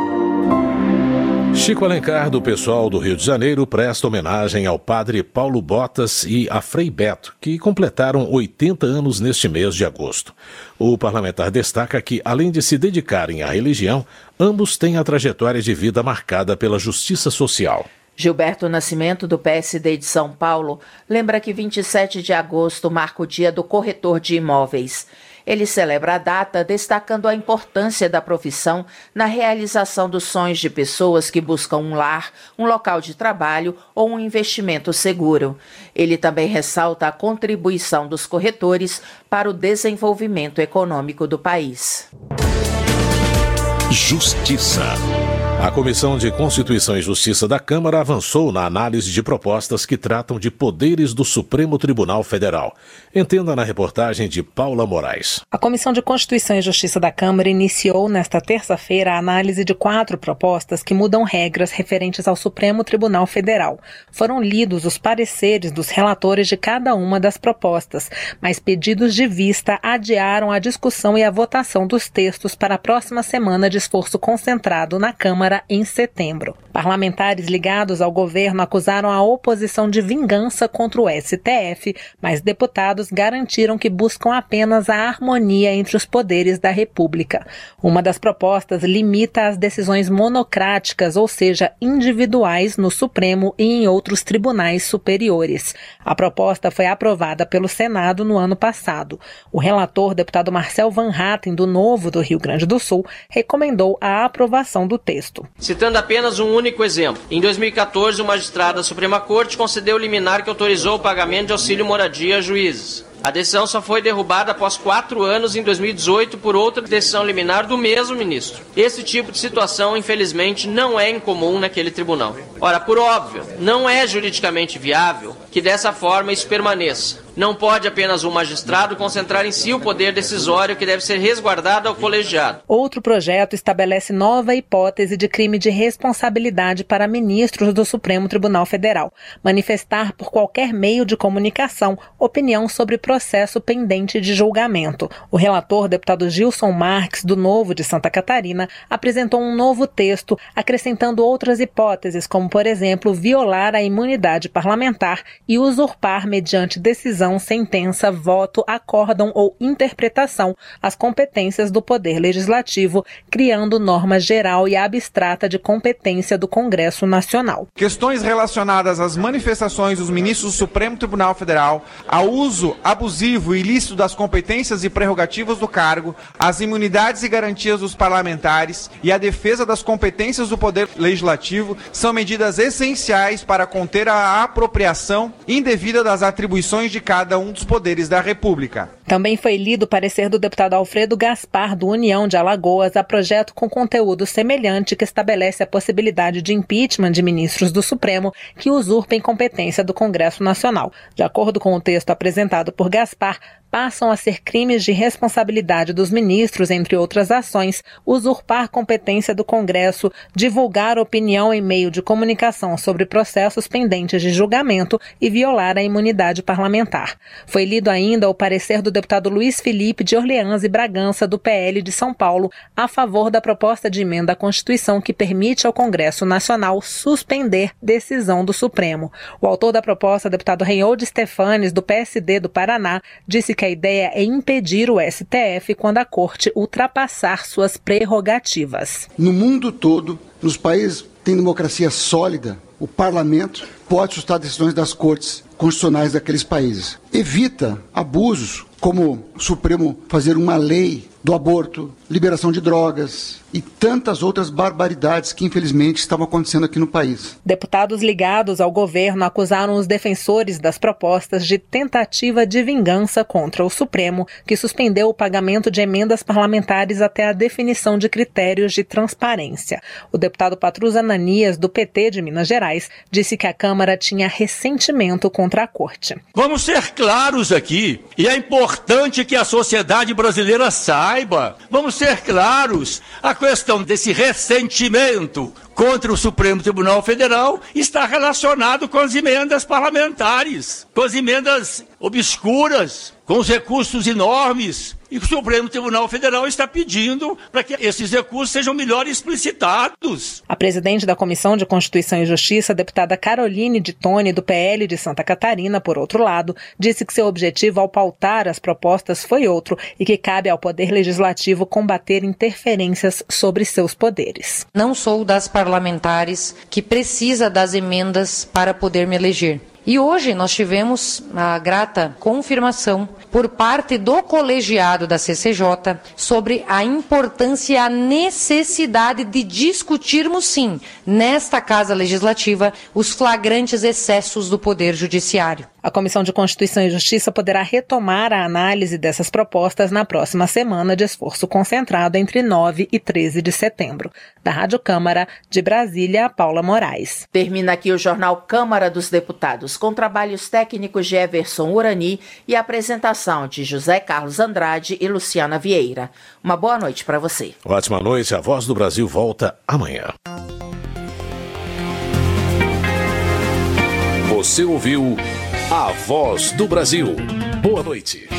Chico Alencar, do PSOL do Rio de Janeiro, presta homenagem ao padre Paulo Botas e a Frei Beto, que completaram 80 anos neste mês de agosto. O parlamentar destaca que, além de se dedicarem à religião, ambos têm a trajetória de vida marcada pela justiça social. Gilberto Nascimento, do PSD de São Paulo, lembra que 27 de agosto marca o dia do corretor de imóveis. Ele celebra a data destacando a importância da profissão na realização dos sonhos de pessoas que buscam um lar, um local de trabalho ou um investimento seguro. Ele também ressalta a contribuição dos corretores para o desenvolvimento econômico do país. Justiça. A Comissão de Constituição e Justiça da Câmara avançou na análise de propostas que tratam de poderes do Supremo Tribunal Federal. Entenda na reportagem de Paula Moraes. A Comissão de Constituição e Justiça da Câmara iniciou nesta terça-feira a análise de 4 propostas que mudam regras referentes ao Supremo Tribunal Federal. Foram lidos os pareceres dos relatores de cada uma das propostas, mas pedidos de vista adiaram a discussão e a votação dos textos para a próxima semana de esforço concentrado na Câmara em setembro. Parlamentares ligados ao governo acusaram a oposição de vingança contra o STF, mas deputados garantiram que buscam apenas a harmonia entre os poderes da República. Uma das propostas limita as decisões monocráticas, ou seja, individuais, no Supremo e em outros tribunais superiores. A proposta foi aprovada pelo Senado no ano passado. O relator, deputado Marcel Van Hatten, do Novo do Rio Grande do Sul, recomendou a aprovação do texto. Citando apenas um único exemplo, em 2014 o magistrado da Suprema Corte concedeu liminar que autorizou o pagamento de auxílio moradia a juízes. A decisão só foi derrubada após 4 anos, em 2018, por outra decisão liminar do mesmo ministro. Esse tipo de situação, infelizmente, não é incomum naquele tribunal. Ora, por óbvio, não é juridicamente viável que dessa forma isso permaneça. Não pode apenas um magistrado concentrar em si o poder decisório que deve ser resguardado ao colegiado. Outro projeto estabelece nova hipótese de crime de responsabilidade para ministros do Supremo Tribunal Federal: manifestar por qualquer meio de comunicação opinião sobre processo pendente de julgamento. O relator, deputado Gilson Marques, do Novo de Santa Catarina, apresentou um novo texto, acrescentando outras hipóteses, como, por exemplo, violar a imunidade parlamentar e usurpar, mediante decisão, sentença, voto, acórdão ou interpretação, as competências do Poder Legislativo, criando norma geral e abstrata de competência do Congresso Nacional. Questões relacionadas às manifestações dos ministros do Supremo Tribunal Federal, ao uso abusivo e ilícito das competências e prerrogativas do cargo, as imunidades e garantias dos parlamentares e a defesa das competências do Poder Legislativo são medidas essenciais para conter a apropriação indevida das atribuições de cada um dos poderes da República. Também foi lido o parecer do deputado Alfredo Gaspar, do União de Alagoas, a projeto com conteúdo semelhante que estabelece a possibilidade de impeachment de ministros do Supremo que usurpem competência do Congresso Nacional. De acordo com o texto apresentado por Gaspar, passam a ser crimes de responsabilidade dos ministros, entre outras ações, usurpar competência do Congresso, divulgar opinião em meio de comunicação sobre processos pendentes de julgamento e violar a imunidade parlamentar. Foi lido ainda o parecer do deputado Luiz Felipe de Orleans e Bragança, do PL de São Paulo, a favor da proposta de emenda à Constituição que permite ao Congresso Nacional suspender decisão do Supremo. O autor da proposta, deputado Reinhold Stefanes, do PSD do Paraná, disse que a ideia é impedir o STF quando a Corte ultrapassar suas prerrogativas. No mundo todo, nos países que têm democracia sólida, o parlamento pode sustar decisões das cortes constitucionais daqueles países. Evita abusos, como o Supremo fazer uma lei do aborto, liberação de drogas e tantas outras barbaridades que infelizmente estavam acontecendo aqui no país. Deputados ligados ao governo acusaram os defensores das propostas de tentativa de vingança contra o Supremo, que suspendeu o pagamento de emendas parlamentares até a definição de critérios de transparência. O deputado Patrus Ananias, do PT de Minas Gerais, disse que a Câmara tinha ressentimento contra a Corte. Vamos ser claros aqui, e é importante que a sociedade brasileira saiba. Vamos ser claros, a questão desse ressentimento contra o Supremo Tribunal Federal está relacionado com as emendas parlamentares, com as emendas obscuras, com os recursos enormes. E o Supremo Tribunal Federal está pedindo para que esses recursos sejam melhor explicitados. A presidente da Comissão de Constituição e Justiça, a deputada Caroline de Tone, do PL de Santa Catarina, por outro lado, disse que seu objetivo ao pautar as propostas foi outro e que cabe ao Poder Legislativo combater interferências sobre seus poderes. Não sou das parlamentares que precisa das emendas para poder me eleger. E hoje nós tivemos a grata confirmação por parte do colegiado da CCJ sobre a importância e a necessidade de discutirmos, sim, nesta Casa Legislativa, os flagrantes excessos do Poder Judiciário. A Comissão de Constituição e Justiça poderá retomar a análise dessas propostas na próxima semana de esforço concentrado entre 9 e 13 de setembro. Da Rádio Câmara, de Brasília, Paula Moraes. Termina aqui o Jornal Câmara dos Deputados, com trabalhos técnicos de Everson Urani e a apresentação de José Carlos Andrade e Luciana Vieira. Uma boa noite para você. Ótima noite. A Voz do Brasil volta amanhã. Você ouviu A Voz do Brasil. Boa noite.